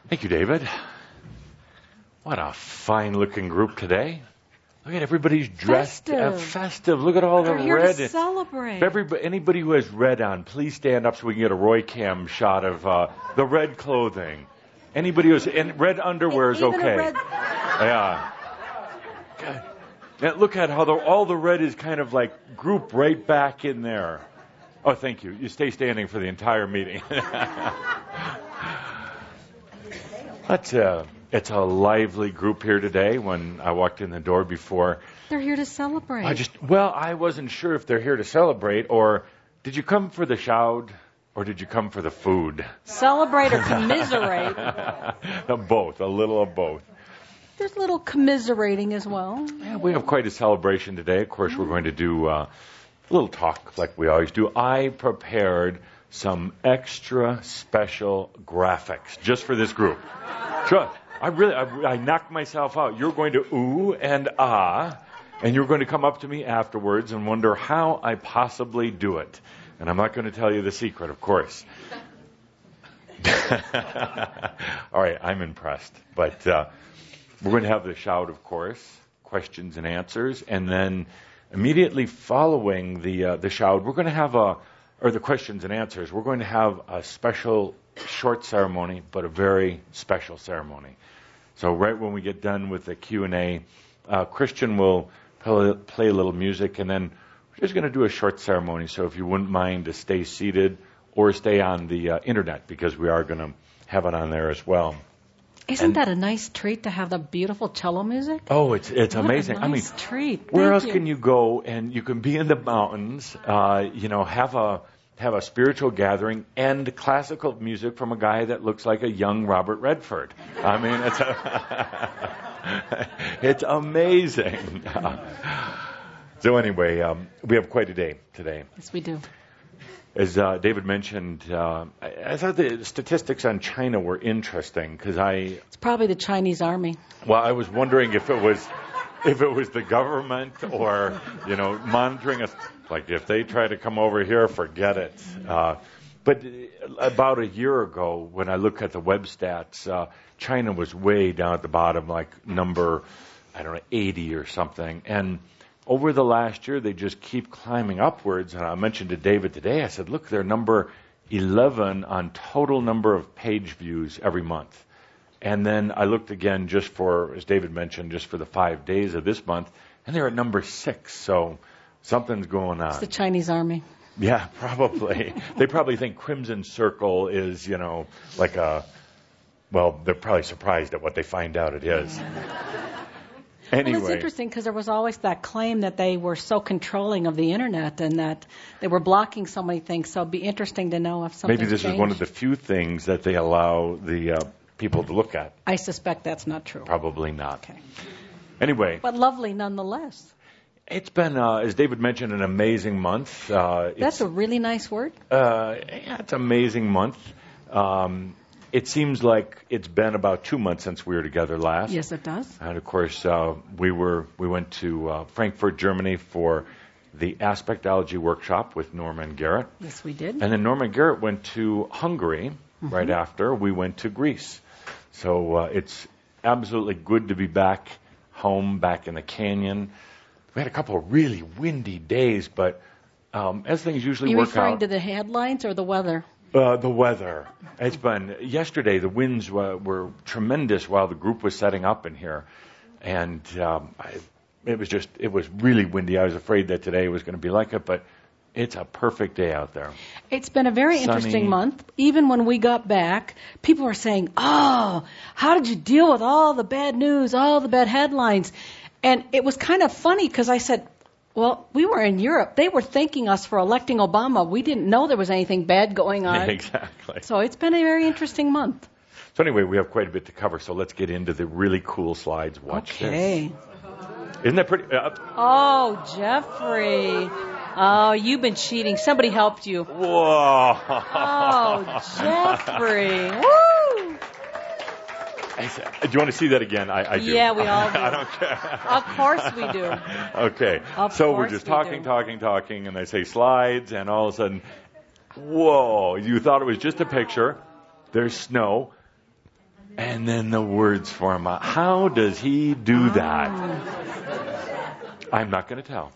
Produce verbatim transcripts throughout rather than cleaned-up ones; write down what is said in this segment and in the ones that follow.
Thank you, David. What a fine-looking group today. Look at everybody's dressed festive. Uh, festive. Look at all the They're here red. to celebrate. If everybody, anybody who has red on, please stand up so we can get a Roy Cam shot of uh, the red clothing. Anybody who's in red underwear is Even okay. a red... Yeah. God. Now look at how the, all the red is kind of like grouped right back in there. Oh, thank you. You stay standing for the entire meeting. That's a, it's a lively group here today. When I walked in the door before, They're here to celebrate. I just, well, I wasn't sure if they're here to celebrate or did you come for the shout or did you come for the food? Celebrate or commiserate. Both, a little of both. There's a little commiserating as well. Yeah, we have quite a celebration today. Of course, we're going to do uh, a little talk like we always do. I prepared some extra special graphics just for this group. Sure. I really, I, I knocked myself out. You're going to ooh and ah, and you're going to come up to me afterwards and wonder how I possibly do it. And I'm not going to tell you the secret, of course. All right, I'm impressed. But uh, we're going to have the shout, of course, questions and answers, and then immediately following the uh, the shout, we're going to have a, or the questions and answers, we're going to have a special short ceremony, but a very special ceremony. So right when we get done with the Q and A, uh, Christian will play, play a little music, and then we're just going to do a short ceremony. So if you wouldn't mind to stay seated or stay on the uh, internet, because we are going to have it on there as well. Isn't And- that a nice treat to have the beautiful cello music? Oh, it's it's What amazing. A nice I mean, treat. where Thank else you. can you go and you can be in the mountains, uh, you know, have a have a spiritual gathering and classical music from a guy that looks like a young Robert Redford. I mean, it's a it's amazing. So anyway, um, we have quite a day today. Yes, we do. As uh, David mentioned, uh, I, I thought the statistics on China were interesting because I, It's probably the Chinese army. well, I was wondering if it was, if it was the government or, you know, monitoring us. Like if they try to come over here, forget it. Uh, but about a year ago, when I look at the web stats, uh, China was way down at the bottom, like number, I don't know, eighty or something, and over the last year, they just keep climbing upwards. And I mentioned to David today, I said, look, they're number eleven on total number of page views every month. And then I looked again just for, as David mentioned, just for the five days of this month, and they're at number six. So something's going on. It's the Chinese army. Yeah, probably. They probably think Crimson Circle is, you know, like a, well, they're probably surprised at what they find out it is. Anyway. Well, it's interesting because there was always that claim that they were so controlling of the internet and that they were blocking so many things. So it'd be interesting to know if something Maybe this changed. is one of the few things that they allow the uh, people to look at. I suspect that's not true. Probably not. Okay. Anyway, But lovely nonetheless. it's been, uh, as David mentioned, an amazing month. Uh, That's it's, a really nice word. uh, yeah, it's an amazing month. Um, it seems like it's been about two months since we were together last. Yes, it does. And of course, uh, we were we went to uh, Frankfurt, Germany, for the Aspectology workshop with Norman Garrett. Yes, we did. And then Norman Garrett went to Hungary Mm-hmm. right after. We went to Greece. So uh, it's absolutely good to be back home, back in the canyon. We had a couple of really windy days, but um, as things usually Are you work referring out, to the headlines or the weather? uh, the weather. It's been yesterday. The winds were, were tremendous while the group was setting up in here, and um, I, it was just it was really windy. I was afraid that today was going to be like it, but it's a perfect day out there. It's been a very Sunny. interesting month. Even when we got back, people were saying, oh, how did you deal with all the bad news, all the bad headlines? And it was kind of funny because I said, well, we were in Europe. They were thanking us for electing Obama. We didn't know there was anything bad going on. Exactly. So it's been a very interesting month. So anyway, we have quite a bit to cover, so let's get into the really cool slides. Watch Okay. this. Isn't that pretty? Uh, Oh, Jeffrey. Oh, you've been cheating. Somebody helped you. whoa. Oh, Jeffrey. Woo! I said- Do you want to see that again? I, I do. Yeah, we all do. I don't care. Of course we do. Okay. Of so we're course just we talking, do. talking, talking, and they say slides, and all of a sudden, whoa, you thought it was just a picture. There's snow. and then the words form out. How does he do that? I'm not going to tell.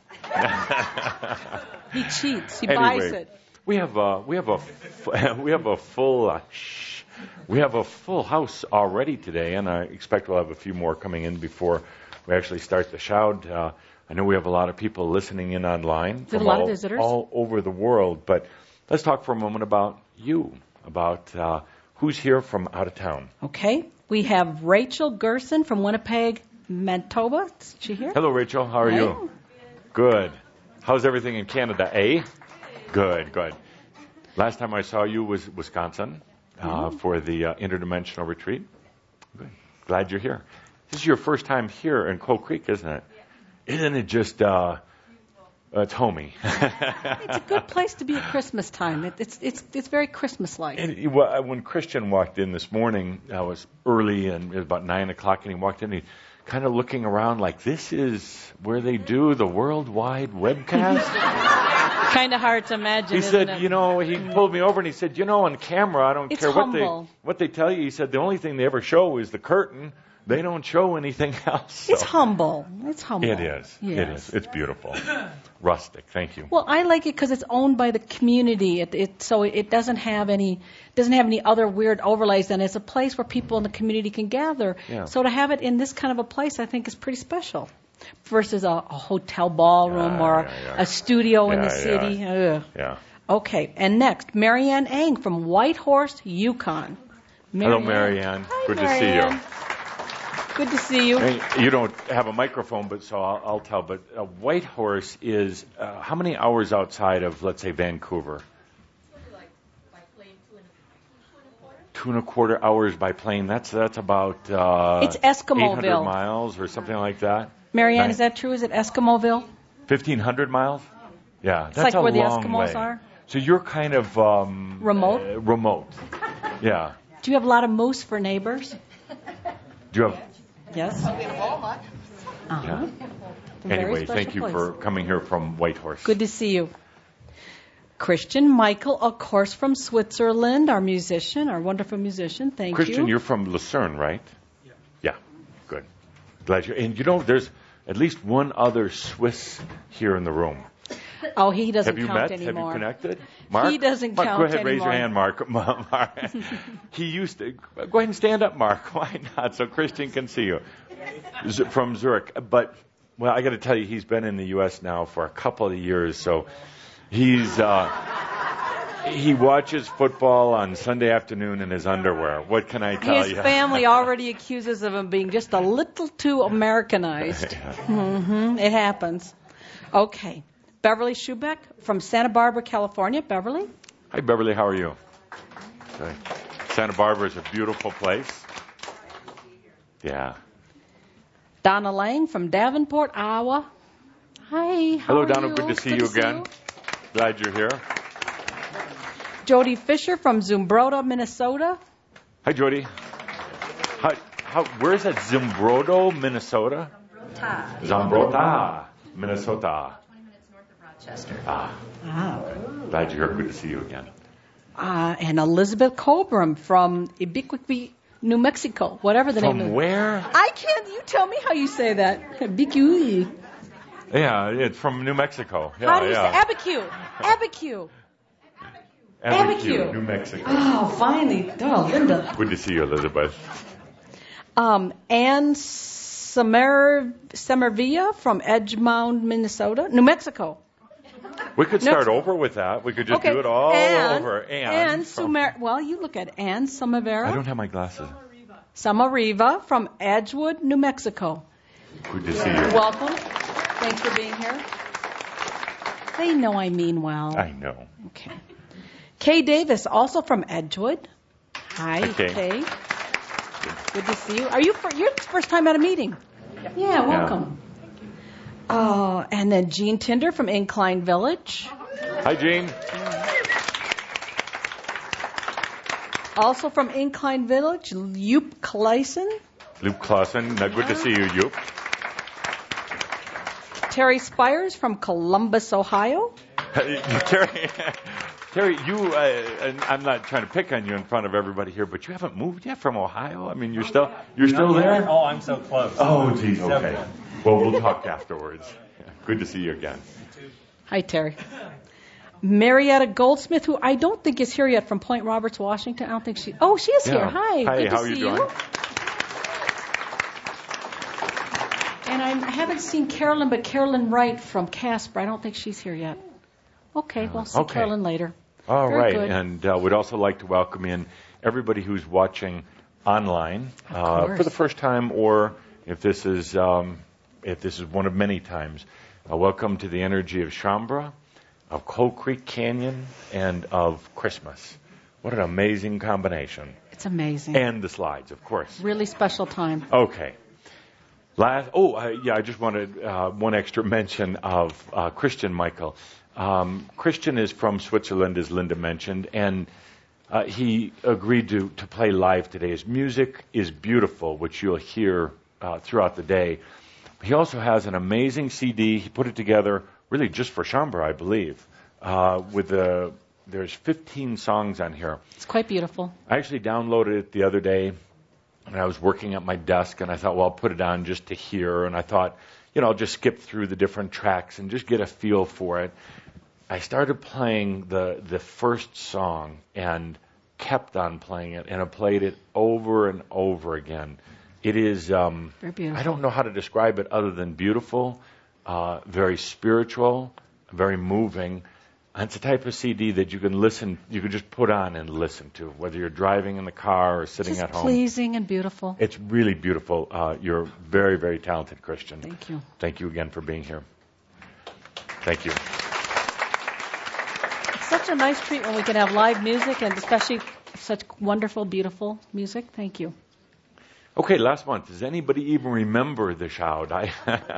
He cheats. He Anyway, buys it. We have a we have a f- we have a full uh, shh, we have a full house already today, and I expect we'll have a few more coming in before we actually start the shout. Uh, I know we have a lot of people listening in online There's from a lot all, of visitors all over the world. But let's talk for a moment about you, about uh, who's here from out of town. Okay. We have Rachel Gerson from Winnipeg, Manitoba. Is she here? Hello, Rachel. How are Hi. you? Good. How's everything in Canada, eh? Good, good. Last time I saw you was Wisconsin uh, Mm-hmm. for the uh, interdimensional retreat. Good. Glad you're here. This is your first time here in Coal Creek, isn't it? Isn't it just uh, it's homey? It's a good place to be at Christmas time. It, it's it's it's very Christmas-like. And it- well, when Christian walked in this morning, I was early, and it was about nine o'clock, and he walked in, and he kind of looking around like, this is where they do the worldwide webcast? Kind of hard to imagine. He isn't said, it? you know, he pulled me over and he said, you know, on camera, I don't It's care what they humble. what they tell you. He said the only thing they ever show is the curtain. They don't show anything else. So. It's humble. It's humble. It is. Yes. It is. It's beautiful. Rustic. Thank you. Well, I like it because it's owned by the community. It, it so it doesn't have any doesn't have any other weird overlays, and it's a place where people in the community can gather. Yeah. So to have it in this kind of a place, I think is pretty special, versus a, a hotel ballroom Yeah, or yeah, yeah. a studio in Yeah, the city. Ugh. Yeah. Okay, and next, Marianne Ang from Whitehorse, Yukon. Hello, Marianne. Hi, Good Marianne. to see you. Good to see you. Hey, you don't have a microphone, but so I'll, I'll tell. But uh, Whitehorse is uh, how many hours outside of, let's say, Vancouver? Two and a quarter hours by plane. That's that's about uh, It's Eskimoville. eight hundred miles or something like that. Marianne, Nine- is that true? Is it Eskimoville? fifteen hundred miles? Yeah, that's like a where the long Eskimos way. are? So you're kind of um, Remote? uh, remote. Yeah. Do you have a lot of moose for neighbors? Do you have? Yes. Uh-huh. Yeah. A very Anyway, special thank you place. for coming here from Whitehorse. Good to see you. Christian Michael, of course, from Switzerland, our musician, our wonderful musician. Thank Christian, you. you're from Lucerne, right? Yeah. Yeah. Good. Glad you. And you know, there's at least one other Swiss here in the room. Oh, he doesn't Have you count met? anymore. Have you connected? Mark? He doesn't Mark, count go ahead, raise your anymore. hand, Mark. Mark. He used to. Go ahead and stand up, Mark. Why not? So Christian can see you. Z- From Zurich. But, well, I got to tell you, he's been in the U S now for a couple of years. So he's, uh, he watches football on Sunday afternoon in his underwear. What can I tell His you? family already accuses of him being just a little too Americanized. Yeah. hmm It happens. Okay. Beverly Schubeck from Santa Barbara, California. Beverly? Hi, Beverly. How are you? Good. Santa Barbara is a beautiful place. Yeah. Donna Lang from Davenport, Iowa. Hi. How Hello, are Donna. you? Good to see you again. Glad you're here. Jody Fisher from Zumbrota, Minnesota. Hi, Jody. How, how, where is that? Zumbrota, Minnesota? Zumbrota, Minnesota. twenty minutes north of Rochester. Ah, Ah. glad you're here. Good to see you again. Uh, and Elizabeth Cobram from Ibiqui, New Mexico. Whatever the name From is. where? I can't. You tell me how you say that. Ibiqui. Yeah, it's from New Mexico. Yeah, how do you yeah. say Abiquiu? Abiquiu. Abiquiu, Abiquiu. New Mexico. Oh, finally. Oh, Linda. Good to see you, Elizabeth. Um, Anne Semer- Semervilla from Edgemound, Minnesota. New Mexico. We could No, start it's- over with that. We could just okay. do it all Anne, over. And Anne from- Sumer- Well, you look at Anne Samavera. I don't have my glasses. Samariva from Edgewood, New Mexico. Good to see you. Welcome. Thanks for being here. They know I mean well. I know. Okay. Kay Davis, also from Edgewood. Hi, Hi, Kay. Kay. Good to see you. Are you for, you're the first time at a meeting? Yeah, welcome. Oh, and then Jean Tinder from Incline Village. Hi, Jean. Also from Incline Village, Yup Clason. Luke Clausen. Now, good to see you, Yup. Terry Spires from Columbus, Ohio. Terry, Terry, you, uh, and I'm not trying to pick on you in front of everybody here, but you haven't moved yet from Ohio? I mean, you're still, you're still there? Oh, I'm so close. Oh, geez, okay. Well, we'll talk afterwards. Yeah, good to see you again. Hi, Terry. Marietta Goldsmith, who I don't think is here yet from Point Roberts, Washington. I don't think she, oh, she is Yeah. here. Hi. Hi, good how to are see you doing? And I haven't seen Carolyn, but Carolyn Wright from Casper. I don't think she's here yet. Okay, we'll see Okay. Carolyn later. All Very right, good. and uh, we'd also like to welcome in everybody who's watching online Of uh, course. for the first time, or if this is um, if this is one of many times. Uh, welcome to the energy of Shaumbra, of Coal Creek Canyon, and of Christmas. What an amazing combination! It's amazing. And the slides, of course. Really special time. Okay. Last, oh, uh, yeah, I just wanted uh, one extra mention of uh, Christian Michael. Um, Christian is from Switzerland, as Linda mentioned, and uh, he agreed to, to play live today. His music is beautiful, which you'll hear uh, throughout the day. He also has an amazing C D. He put it together really just for Shaumbra, I believe. Uh, with the there's fifteen songs on here. It's quite beautiful. I actually downloaded it the other day, and I was working at my desk, and I thought, well, I'll put it on just to hear. And I thought, you know, I'll just skip through the different tracks and just get a feel for it. I started playing the the first song and kept on playing it, and I played it over and over again. It is, um, Very beautiful. I don't know how to describe it other than beautiful, uh, very spiritual, very moving. And it's a type of C D that you can listen, you can just put on and listen to, whether you're driving in the car or sitting Just at home. pleasing and beautiful. It's really beautiful. Uh, you're very, very talented, Christian. Thank you. Thank you again for being here. Thank you. It's such a nice treat when we can have live music, and especially such wonderful, beautiful music. Thank you. Okay, last month, does anybody even remember the shout? I,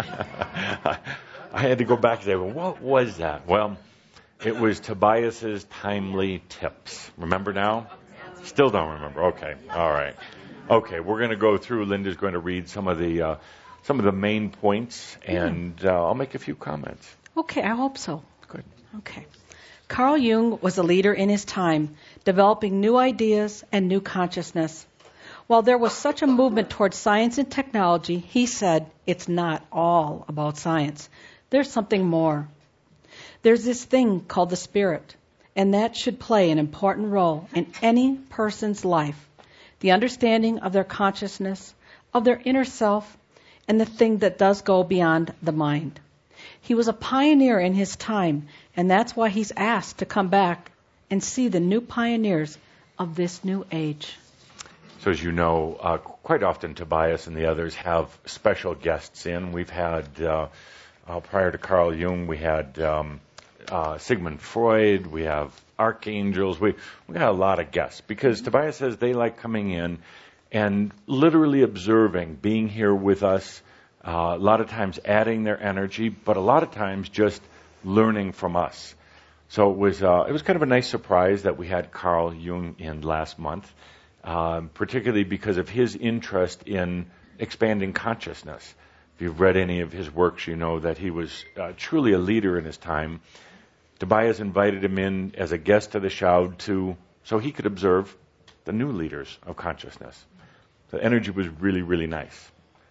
I had to go back and say, well, what was that? Well, it was Tobias's timely tips. Remember now? Still don't remember. Okay, all right. Okay, we're going to go through. Linda's going to read some of the uh, some of the main points, and uh, I'll make a few comments. Okay, I hope so. Good. Okay. Carl Jung was a leader in his time, developing new ideas and new consciousness. While there was such a movement towards science and technology, he said, it's not all about science. There's something more. There's this thing called the spirit, and that should play an important role in any person's life. The understanding of their consciousness, of their inner self, and the thing that does go beyond the mind. He was a pioneer in his time, and that's why he's asked to come back and see the new pioneers of this new age. So as you know, uh, quite often Tobias and the others have special guests in. We've had, uh, uh, prior to Carl Jung, we had um, uh, Sigmund Freud, we have archangels, we, we got a lot of guests, because Tobias says they like coming in and literally observing, being here with us, uh, a lot of times adding their energy, but a lot of times just learning from us. So it was uh, it was kind of a nice surprise that we had Carl Jung in last month, um, particularly because of his interest in expanding consciousness. If you've read any of his works, you know that he was uh, truly a leader in his time. Tobias invited him in as a guest to the Shoud to so he could observe the new leaders of consciousness. The energy was really, really nice.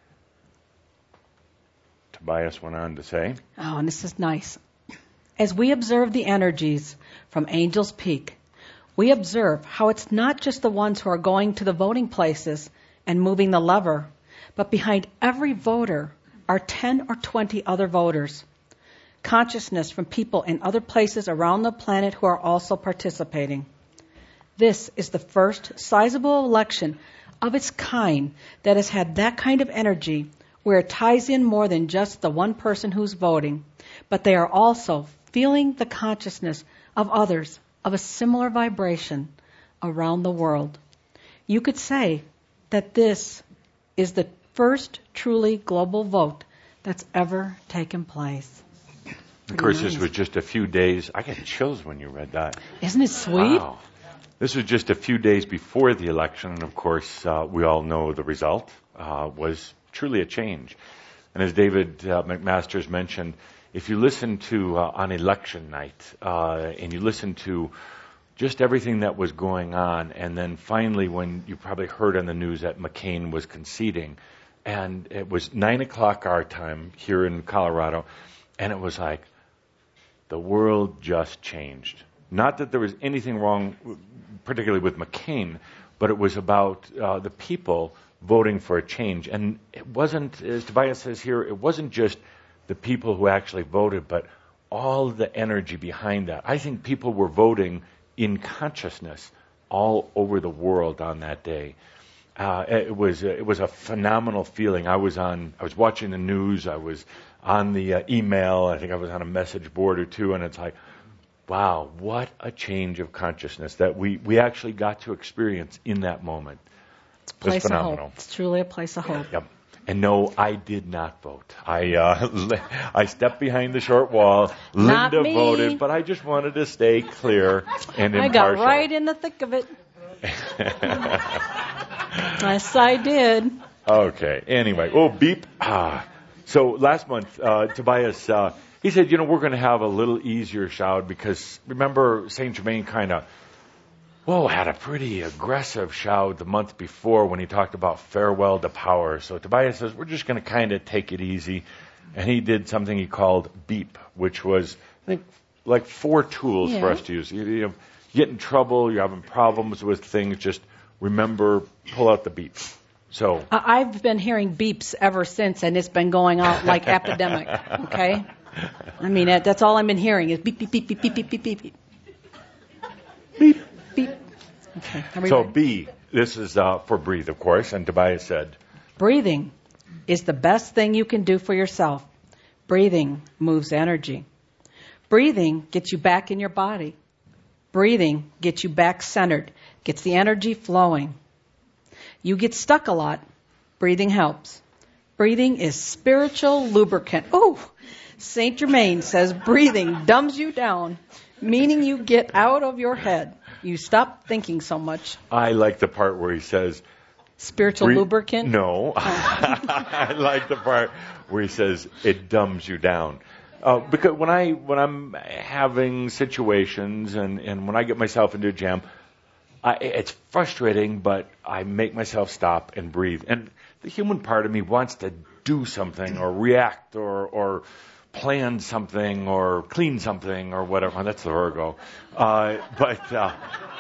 Tobias went on to say, Oh, and this is nice. As we observe the energies from Angel's Peak, we observe how it's not just the ones who are going to the voting places and moving the lever, but behind every voter are ten or twenty other voters. Consciousness from people in other places around the planet who are also participating. This is the first sizable election of its kind that has had that kind of energy where it ties in more than just the one person who's voting, but they are also feeling the consciousness of others of a similar vibration around the world. You could say that this is the first truly global vote that's ever taken place. of course, nice. this was just a few days. I get chills when you read that. Isn't it sweet? Wow. This was just a few days before the election, and of course, uh, we all know the result uh, was truly a change. And as David uh, McMasters mentioned, if you listen to uh, on election night uh, and you listen to just everything that was going on, and then finally when you probably heard on the news that McCain was conceding, and it was nine o'clock our time here in Colorado, and it was like the world just changed. Not that there was anything wrong, particularly with McCain, but it was about uh, the people voting for a change. And it wasn't, as Tobias says here, it wasn't just the people who actually voted, but all the energy behind that. I think people were voting in consciousness all over the world on that day. Uh, it was it was a phenomenal feeling. I was on, I was watching the news. I was on the uh, email. I think I was on a message board or two, and it's like, wow, what a change of consciousness that we, we actually got to experience in that moment. It's a place it was phenomenal. of hope. It's truly a place of hope. Yep. And no, I did not vote. I uh, I stepped behind the short wall. Not Linda me. voted, but I just wanted to stay clear and I impartial. got right in the thick of it. Yes, I did. Okay. Anyway, oh beep. Ah. So last month, uh, Tobias, uh, he said, you know, we're going to have a little easier shout because remember Saint Germain kind of, whoa, had a pretty aggressive shout the month before when he talked about farewell to power. So Tobias says, we're just going to kind of take it easy. And he did something he called beep, which was, I think, like four tools Yeah. for us to use. You, you know, get in trouble, you're having problems with things, just remember, pull out the beep. So I- I've been hearing beeps ever since, and it's been going out like epidemic, okay? I mean, that- that's all I've been hearing is beep, beep, beep, beep, beep, beep, beep, beep, beep. beep. Beep. Okay, are we So ready? B, this is uh, for breathe, of course, and Tobias said, Breathing is the best thing you can do for yourself. Breathing moves energy. Breathing gets you back in your body. Breathing gets you back centered, gets the energy flowing. You get stuck a lot. Breathing helps. Breathing is spiritual lubricant. Oh, Saint Germain says breathing dumbs you down, meaning you get out of your head. You stop thinking so much. I like the part where he says, Spiritual Breathe- lubricant? No. I like the part where he says it dumbs you down. Uh, because when I when I'm having situations and, and when I get myself into a jam, I, it's frustrating, but I make myself stop and breathe. And the human part of me wants to do something or react or or plan something or clean something or whatever. That's the Virgo. Uh, but uh,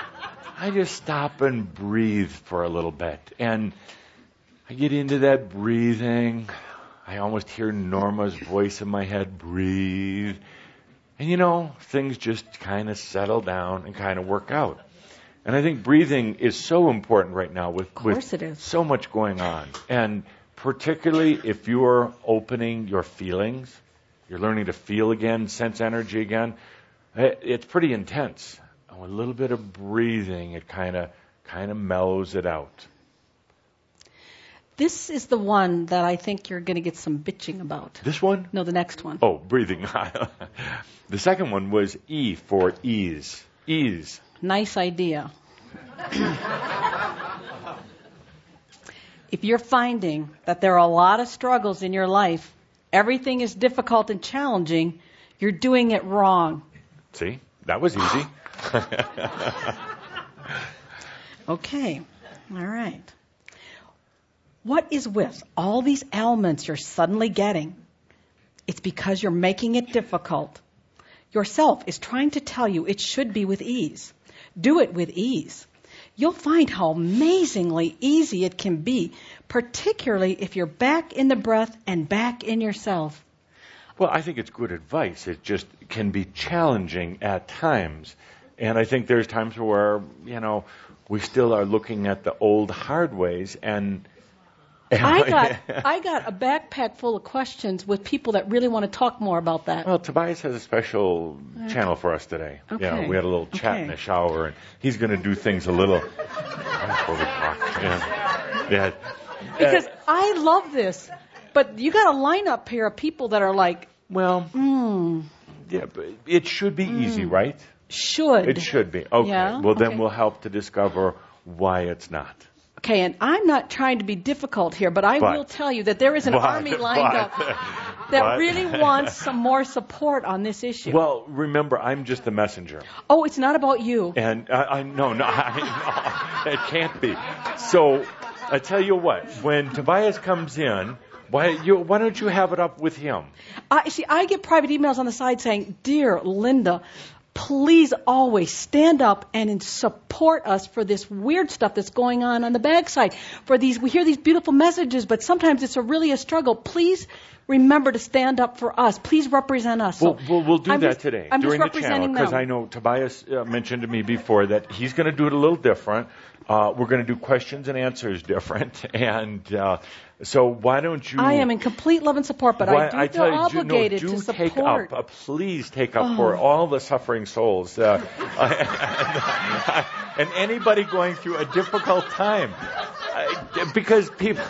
I just stop and breathe for a little bit. And I get into that breathing. I almost hear Norma's voice in my head, breathe. And you know, things just kind of settle down and kind of work out. And I think breathing is so important right now with, Of course with it is. so much going on. And particularly if you're opening your feelings, you're learning to feel again, sense energy again, it, it's pretty intense. And with a little bit of breathing, it kind of kind of mellows it out. This is the one that I think you're going to get some bitching about. This one? No, the next one. Oh, breathing. The second one was E for ease. Ease. Nice idea. If you're finding that there are a lot of struggles in your life, everything is difficult and challenging, you're doing it wrong. See? That was easy. Okay. All right. What is with all these ailments you're suddenly getting? It's because you're making it difficult. Yourself is trying to tell you it should be with ease. Do it with ease. You'll find how amazingly easy it can be, particularly if you're back in the breath and back in yourself. Well, I think it's good advice. It just can be challenging at times. And I think there's times where, you know, we still are looking at the old hard ways and I got I got a backpack full of questions with people that really want to talk more about that. Well, Tobias has a special channel for us today. Okay. Yeah, we had a little chat Okay. in the shower, and he's going to do things a little. Yeah. Yeah. Because Uh, I love this, but you got a lineup here of people that are like, well, mm, yeah, but it should be easy, right? should. It should be. Okay. Yeah? Well, then Okay. we'll help to discover why it's not. Okay, and I'm not trying to be difficult here, but I But- will tell you that there is an But- army lined but- up. that but, really wants some more support on this issue. Well, remember, I'm just the messenger. Oh, it's not about you. And I, I no, no, I, no, it can't be. So I tell you what, when Tobias comes in, why you why don't you have it up with him? I see. I get private emails on the side saying, "Dear Linda, please always stand up and support us for this weird stuff that's going on on the backside. For these, we hear these beautiful messages, but sometimes it's a really a struggle. Please remember to stand up for us. Please represent us." We'll, so we'll, we'll do I'm that just, today I'm during just the channel, representing because them. I know Tobias uh, mentioned to me before that he's going to do it a little different. Uh, we're going to do questions and answers different, and uh, so why don't you? I am in complete love and support, but why, I do I feel tell you, obligated do, no, do to take support. up, uh, please take up Oh. for all the suffering souls, uh, and anybody going through a difficult time, uh, because people,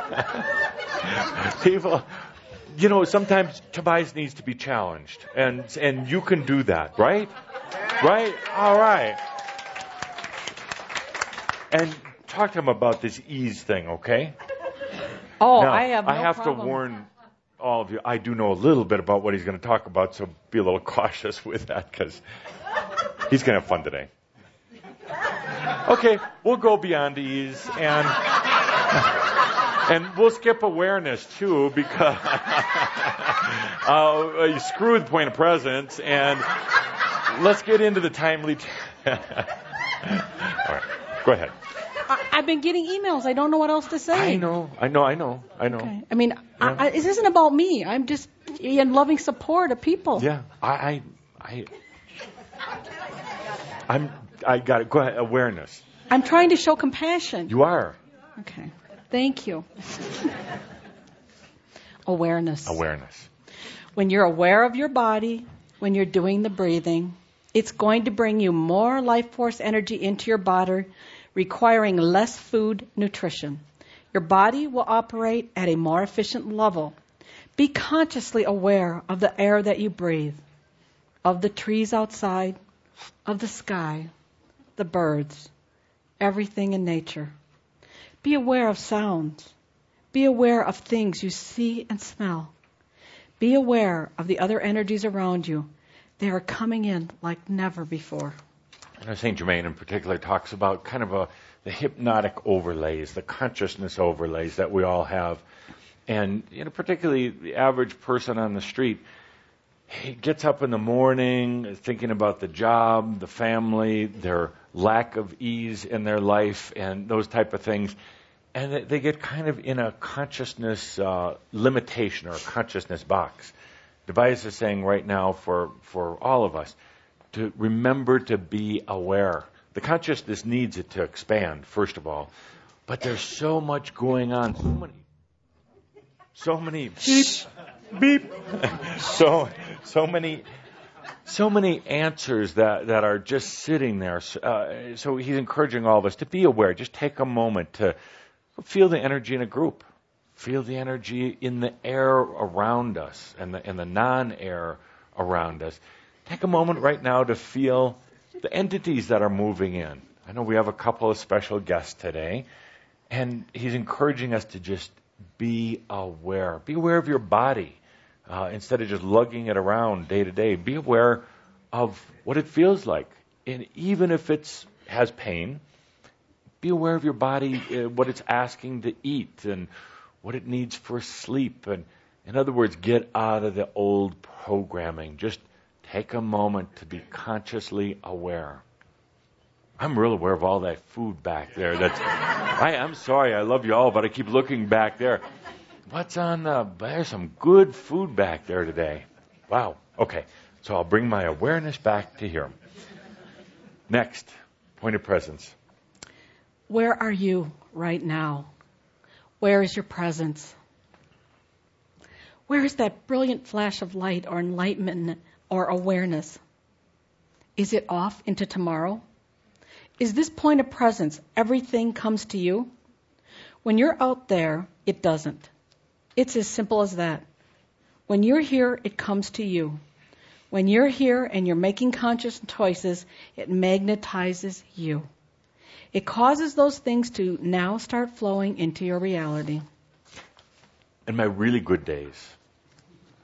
people. You know, sometimes Tobias needs to be challenged, and and you can do that, right? Right? All right. And talk to him about this ease thing, okay? Oh, now, I have no I have problem. to warn all of you, I do know a little bit about what he's going to talk about, so be a little cautious with that, because he's going to have fun today. Okay, we'll go beyond ease, and and we'll skip awareness, too, because uh, you screw the point of presence, and let's get into the timely... T- all right, go ahead. I, I've been getting emails. I don't know what else to say. I know, I know, I know, I know. Okay. I mean, Yeah. I, I, this isn't about me. I'm just in loving support of people. Yeah, I, I, I, I'm, I got it. Go ahead. Awareness. I'm trying to show compassion. You are. Okay. Thank you. Awareness. Awareness. When you're aware of your body, when you're doing the breathing, it's going to bring you more life force energy into your body, requiring less food nutrition. Your body will operate at a more efficient level. Be consciously aware of the air that you breathe, of the trees outside, of the sky, the birds, everything in nature. Be aware of sounds. Be aware of things you see and smell. Be aware of the other energies around you. They are coming in like never before. I know Saint Germain in particular talks about kind of a, the hypnotic overlays, the consciousness overlays that we all have. And, you know, particularly the average person on the street, he gets up in the morning thinking about the job, the family, their lack of ease in their life, and those type of things. And they, they get kind of in a consciousness uh, limitation or a consciousness box. Tobias is saying right now for, for all of us to remember to be aware. The consciousness needs it to expand, first of all. But there's so much going on. So many. So many. Beep. Beep. so, so many. So many answers that, that are just sitting there. Uh, so he's encouraging all of us to be aware. Just take a moment to feel the energy in a group. Feel the energy in the air around us and the, and the non-air around us. Take a moment right now to feel the entities that are moving in. I know we have a couple of special guests today, and he's encouraging us to just be aware. Be aware of your body. Uh, instead of just lugging it around day to day, be aware of what it feels like. And even if it has pain, be aware of your body, uh, what it's asking to eat and what it needs for sleep. And in other words, get out of the old programming. Just take a moment to be consciously aware. I'm real aware of all that food back there. That's, I, I'm sorry, I love you all, but I keep looking back there. What's on the, there's some good food back there today. Wow. Okay. So I'll bring my awareness back to here. Next, point of presence. Where are you right now? Where is your presence? Where is that brilliant flash of light or enlightenment or awareness? Is it off into tomorrow? Is this point of presence, everything comes to you? When you're out there, it doesn't. It's as simple as that. When you're here, it comes to you. When you're here and you're making conscious choices, it magnetizes you. It causes those things to now start flowing into your reality. In my really good days,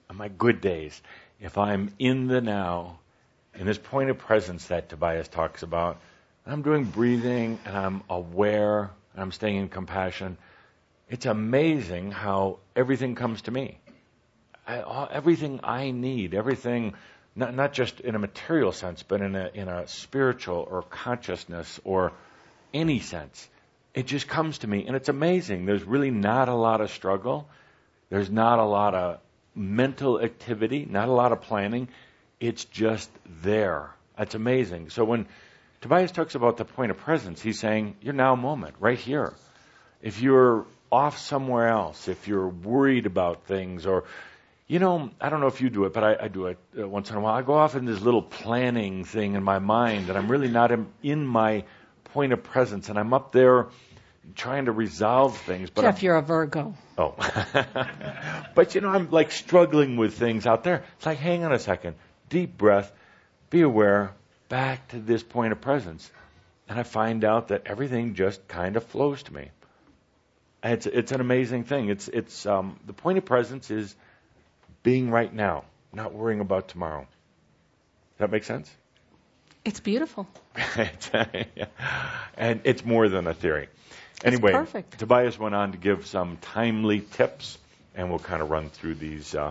on my good days, if I'm in the now, in this point of presence that Tobias talks about, I'm doing breathing and I'm aware and I'm staying in compassion, it's amazing how everything comes to me. I, all, everything I need, everything, not, not just in a material sense, but in a, in a spiritual or consciousness or any sense, it just comes to me, and it's amazing. There's really not a lot of struggle. There's not a lot of mental activity, not a lot of planning. It's just there. It's amazing. So when Tobias talks about the point of presence, he's saying, you're now moment, right here. If you're off somewhere else, if you're worried about things, or, you know, I don't know if you do it, but I, I do it uh, once in a while. I go off in this little planning thing in my mind, and I'm really not in, in my point of presence, and I'm up there trying to resolve things. But Jeff, I'm, you're a Virgo. Oh. But, you know, I'm like struggling with things out there. It's like, hang on a second. Deep breath. Be aware. Back to this point of presence. And I find out that everything just kind of flows to me. And it's it's an amazing thing. It's it's um, the point of presence is being right now, not worrying about tomorrow. Does that make sense? It's beautiful. And it's more than a theory. Anyway, it's perfect. Tobias went on to give some timely tips, and we'll kind of run through these uh,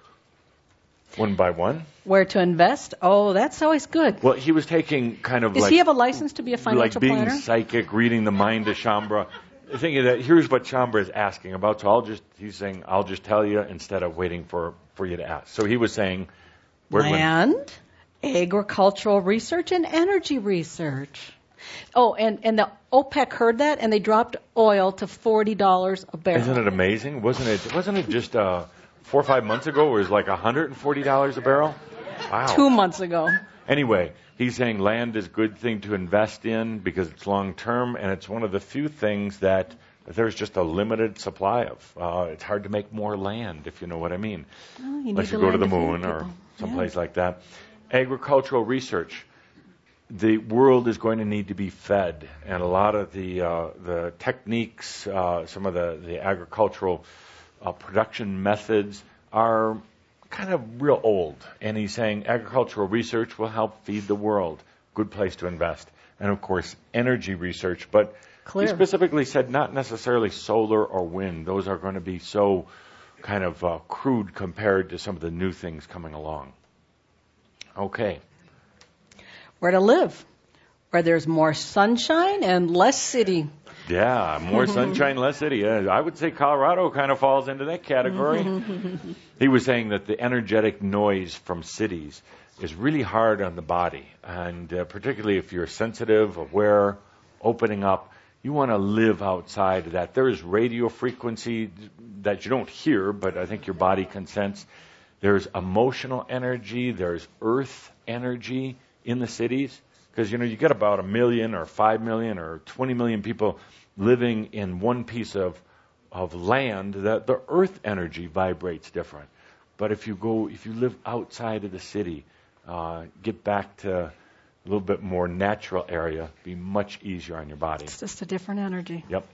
one by one. Where to invest? Oh, that's always good. Well, he was taking kind of Does like... he have a license to be a financial like being planner? psychic, reading the mind of Shambra. Thinking that here's what Shambra is asking about, so I'll just, he's saying, I'll just tell you instead of waiting for, for you to ask. So he was saying... Land, agricultural research, and energy research. Oh, and, and the OPEC heard that, and they dropped oil to forty dollars a barrel. Isn't it amazing? Wasn't it Wasn't it just uh, four or five months ago where it was like one hundred forty dollars a barrel? Wow. Two months ago. Anyway, he's saying land is a good thing to invest in because it's long-term, and it's one of the few things that there's just a limited supply of. Uh, it's hard to make more land, if you know what I mean. Oh, you Unless need you to go to the learn feed moon or people. someplace Yeah. like that. Agricultural research. The world is going to need to be fed, and a lot of the uh, the techniques, uh, some of the, the agricultural uh, production methods are kind of real old. And he's saying agricultural research will help feed the world. Good place to invest. And, of course, energy research. But Clear. he specifically said not necessarily solar or wind. Those are going to be so kind of uh, crude compared to some of the new things coming along. Okay. Where to live? Where there's more sunshine and less city. Yeah, more sunshine, less city. Yeah, I would say Colorado kind of falls into that category. He was saying that the energetic noise from cities is really hard on the body, and uh, particularly if you're sensitive, aware, opening up, you want to live outside of that. There is radio frequency that you don't hear, but I think your body can sense. There's emotional energy. There's earth energy in the cities. Because, you know, you get about a million or five million or twenty million people living in one piece of of land, that the earth energy vibrates different. But if you go, if you live outside of the city, uh, get back to a little bit more natural area, be much easier on your body. It's just a different energy. Yep.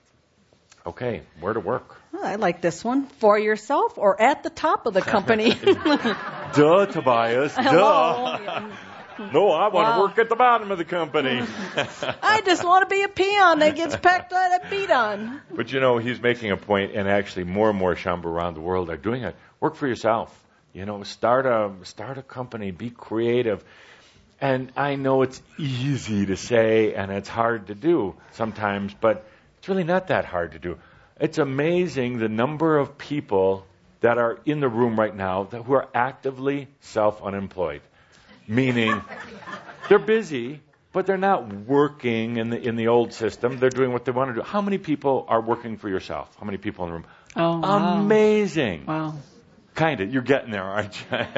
Okay, where to work? Oh, I like this one. For yourself or at the top of the company. Duh, Tobias. Hello. Duh. No, I want Wow. to work at the bottom of the company. I just want to be a peon that gets pecked on and beat on. But, you know, he's making a point, and actually more and more Shambha around the world are doing it. Work for yourself. You know, start a start a company. Be creative. And I know it's easy to say, and it's hard to do sometimes, but it's really not that hard to do. It's amazing the number of people that are in the room right now that who are actively self-unemployed. Meaning, they're busy, but they're not working in the in the old system. They're doing what they want to do. How many people are working for yourself? How many people in the room? Oh, wow. Amazing. Wow. Kind of. You're getting there, aren't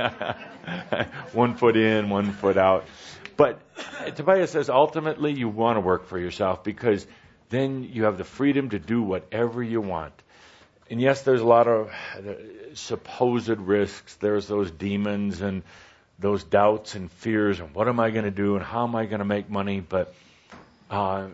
you? One foot in, one foot out. But Tobias says ultimately you want to work for yourself because then you have the freedom to do whatever you want. And yes, there's a lot of supposed risks. There's those demons and those doubts and fears and what am I going to do and how am I going to make money? But uh,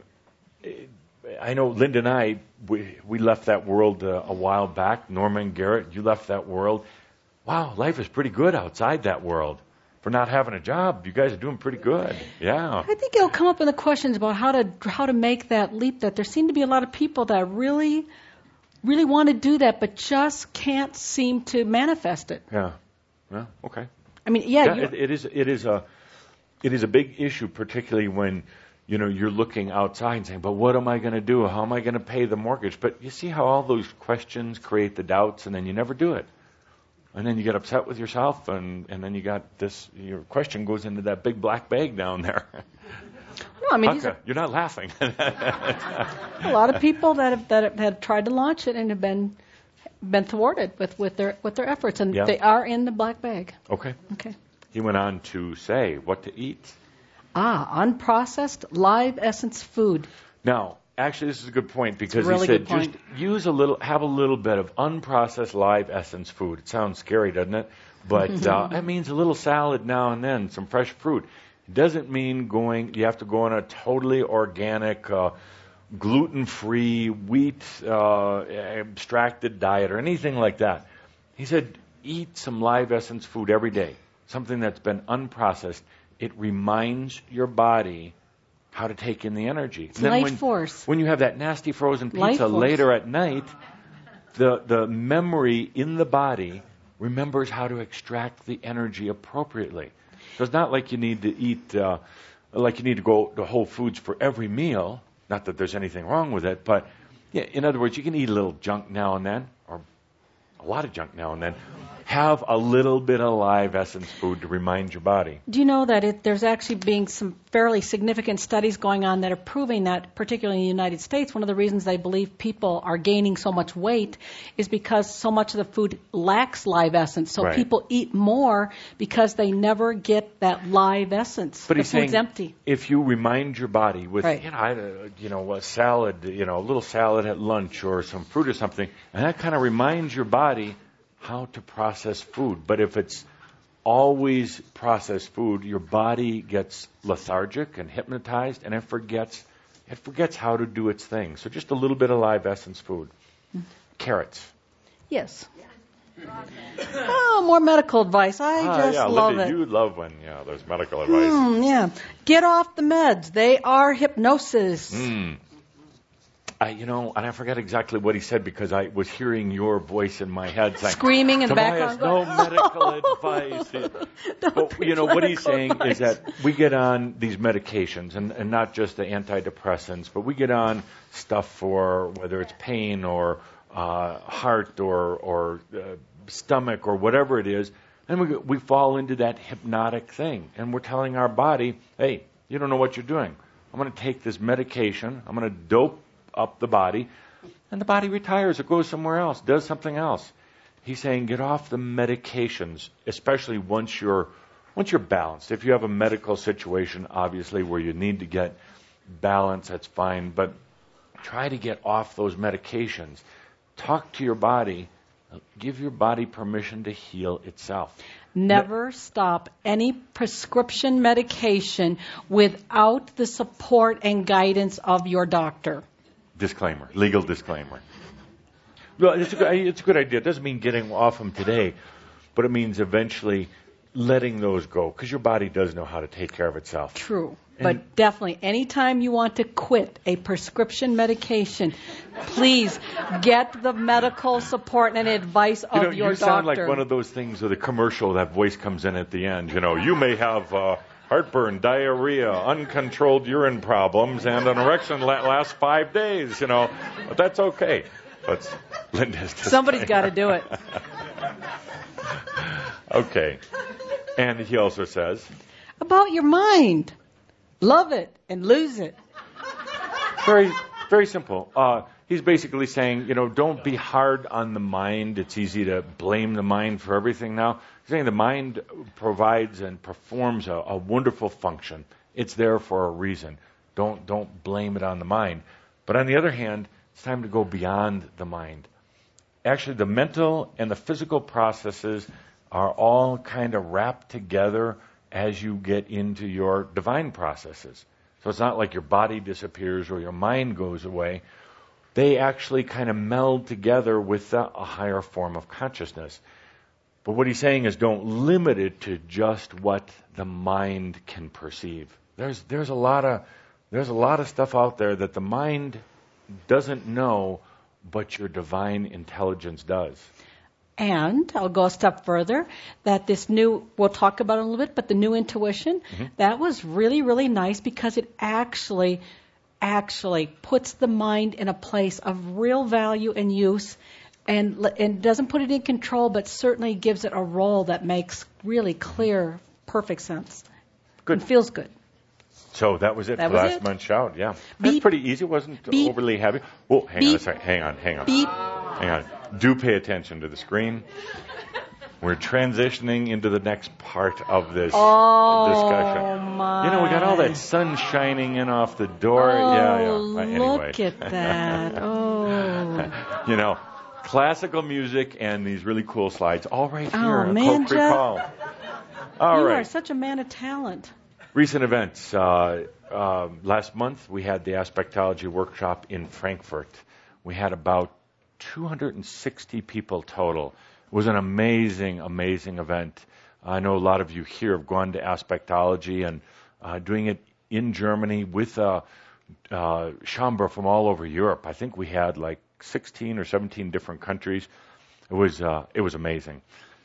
I know Linda and I, we, we left that world uh, a while back. Norman Garrett, you left that world. wow, life is pretty good outside that world. For not having a job, you guys are doing pretty good. Yeah. I think it'll come up in the questions about how to how to make that leap. That there seem to be a lot of people that really, really want to do that, but just can't seem to manifest it. Yeah. Yeah. Okay. I mean, yeah, yeah you, it, it is. It is a. It is a big issue, particularly when you know you're looking outside and saying, "But what am I going to do? How am I going to pay the mortgage?" But you see how all those questions create the doubts, and then you never do it. And then you get upset with yourself, and, and then you got this, your question goes into that big black bag down there. No, I mean, these Hucka, are, you're not laughing. a lot of people that have, that have, have tried to launch it and have been been thwarted with, with their with their efforts, and Yeah. they are in the black bag. Okay. Okay. He went on to say what to eat. Ah, unprocessed live essence food. Now, actually, this is a good point because really he said good point. just use a little, have a little bit of unprocessed live essence food. It sounds scary, doesn't it? But uh, that means a little salad now and then, some fresh fruit. It doesn't mean going. You have to go on a totally organic, uh, gluten-free, wheat uh, abstracted diet or anything like that. He said, eat some live essence food every day, something that's been unprocessed. It reminds your body how to take in the energy. It's And then life when, force. when you have that nasty frozen Life pizza force. later at night, the the memory in the body remembers how to extract the energy appropriately. So it's not like you need to eat, uh, like you need to go to Whole Foods for every meal. Not that there's anything wrong with it, but yeah, in other words, you can eat a little junk now and then, or a lot of junk now and then. Have a little bit of live essence food to remind your body. Do you know that it, there's actually being some fairly significant studies going on that are proving that, particularly in the United States, one of the reasons they believe people are gaining so much weight is because so much of the food lacks live essence. So Right. people eat more because they never get that live essence. But the he's food's saying, empty. if you remind your body with, Right. you know, I, uh, you know, a salad, you know, a little salad at lunch or some fruit or something, and that kind of reminds your body how to process food. But if it's always processed food, your body gets lethargic and hypnotized, and it forgets it forgets how to do its thing. So just a little bit of live essence food. Carrots. Yes. Oh, more medical advice. I Ah, just yeah, love Linda, it. you love when yeah, there's medical advice. Mm, yeah. Get off the meds. They are hypnosis. Mm. I, you know, and I forget exactly what he said because I was hearing your voice in my head saying, Screaming in the Tobias, background. no medical advice. Don't But, preach you know, what he's medical saying advice. is that we get on these medications, and, and not just the antidepressants, but we get on stuff for whether it's pain or uh, heart or, or uh, stomach or whatever it is, and we, we fall into that hypnotic thing. And we're telling our body, hey, you don't know what you're doing. I'm going to take this medication. I'm going to dope up the body, and the body retires or goes somewhere else, does something else. He's saying get off the medications, especially once you're once you're balanced. If you have a medical situation, obviously, where you need to get balance, that's fine, but try to get off those medications. Talk to your body. Give your body permission to heal itself. Never stop any prescription medication without the support and guidance of your doctor. Disclaimer, legal disclaimer. Well, it's a good, it's a good idea. It doesn't mean getting off them today, but it means eventually letting those go, because your body does know how to take care of itself. True. And- But definitely, anytime you want to quit a prescription medication, please get the medical support and advice of You know, your you sound doctor. like one of those things with a commercial, that voice comes in at the end. You know, you may have uh, heartburn, diarrhea, uncontrolled urine problems, and an erection that lasts five days, you know. But that's okay. But Linda's just Somebody's got to do it. Okay. And he also says, About your mind. Love it and lose it. very, very simple. Uh, he's basically saying, you know, don't be hard on the mind. It's easy to blame the mind for everything now. He's saying the mind provides and performs a, a wonderful function. It's there for a reason. Don't don't blame it on the mind. But on the other hand, it's time to go beyond the mind. Actually, the mental and the physical processes are all kind of wrapped together as you get into your divine processes. So it's not like your body disappears or your mind goes away. They actually kind of meld together with a, a higher form of consciousness. But what he's saying is don't limit it to just what the mind can perceive. There's there's a lot of there's a lot of stuff out there that the mind doesn't know, but your divine intelligence does. And I'll go a step further, that this new, we'll talk about it a little bit, but the new intuition, mm-hmm. that was really, really nice because it actually, actually puts the mind in a place of real value and use, and, and doesn't put it in control, but certainly gives it a role that makes really clear, perfect sense. Good. And feels good. So that was it that for was last it. month's shout, yeah. Beep. That's pretty easy. It wasn't Beep. overly heavy. Oh, hang Beep. on a second. Hang on, hang on. Beep. Hang on. Do pay attention to the screen. We're transitioning into the next part of this oh, discussion. My. You know, we got all that sun shining in off the door. Oh, yeah, yeah. Anyway. Look at that. Oh. You know, classical music and these really cool slides, all right here. Oh, a man, Coke Recall. All you right. are such a man of talent. Recent events. Uh, uh, last month, we had the Aspectology workshop in Frankfurt. We had about two hundred sixty people total. It was an amazing, amazing event. I know a lot of you here have gone to Aspectology and uh, doing it in Germany with uh, uh, Chambre from all over Europe. I think we had like sixteen or seventeen different countries. It was uh, it was amazing.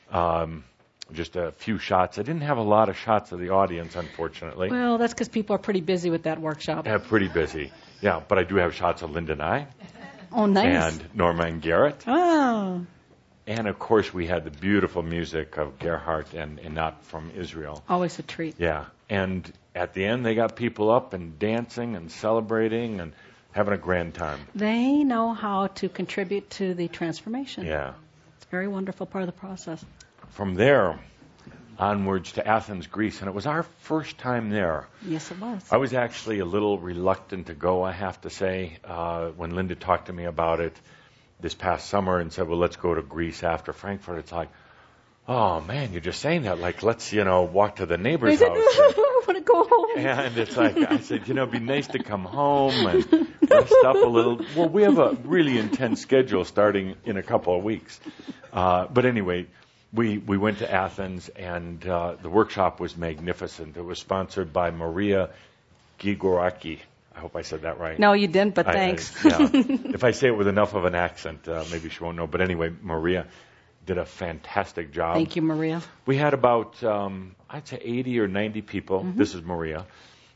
Um, just a few shots. I didn't have a lot of shots of the audience, unfortunately. Well, that's because people are pretty busy with that workshop. Yeah, pretty busy. Yeah, but I do have shots of Linda and I. Oh, nice. And Norma and Garrett. Oh. And, of course, we had the beautiful music of Gerhardt and Einat from Israel. Always a treat. Yeah. And at the end, they got people up and dancing and celebrating and having a grand time. They know how to contribute to the transformation. Yeah. It's a very wonderful part of the process. From there, onwards to Athens, Greece. And it was our first time there. Yes, it was. I was actually a little reluctant to go, I have to say, uh, when Linda talked to me about it this past summer and said, well, let's go to Greece after Frankfurt. It's like, oh, man, you're just saying that. Like, let's, you know, walk to the neighbor's I house. I want to go home. And it's like, I said, you know, it'd be nice to come home and rest up a little. Well, we have a really intense schedule starting in a couple of weeks. Uh, but anyway, we, we went to Athens, and uh, the workshop was magnificent. It was sponsored by Maria Gigoraki. I hope I said that right. No, you didn't, but I, thanks. I, yeah. If I say it with enough of an accent, uh, maybe she won't know. But anyway, Maria did a fantastic job. Thank you, Maria. We had about, um, I'd say, eighty or ninety people. Mm-hmm. This is Maria.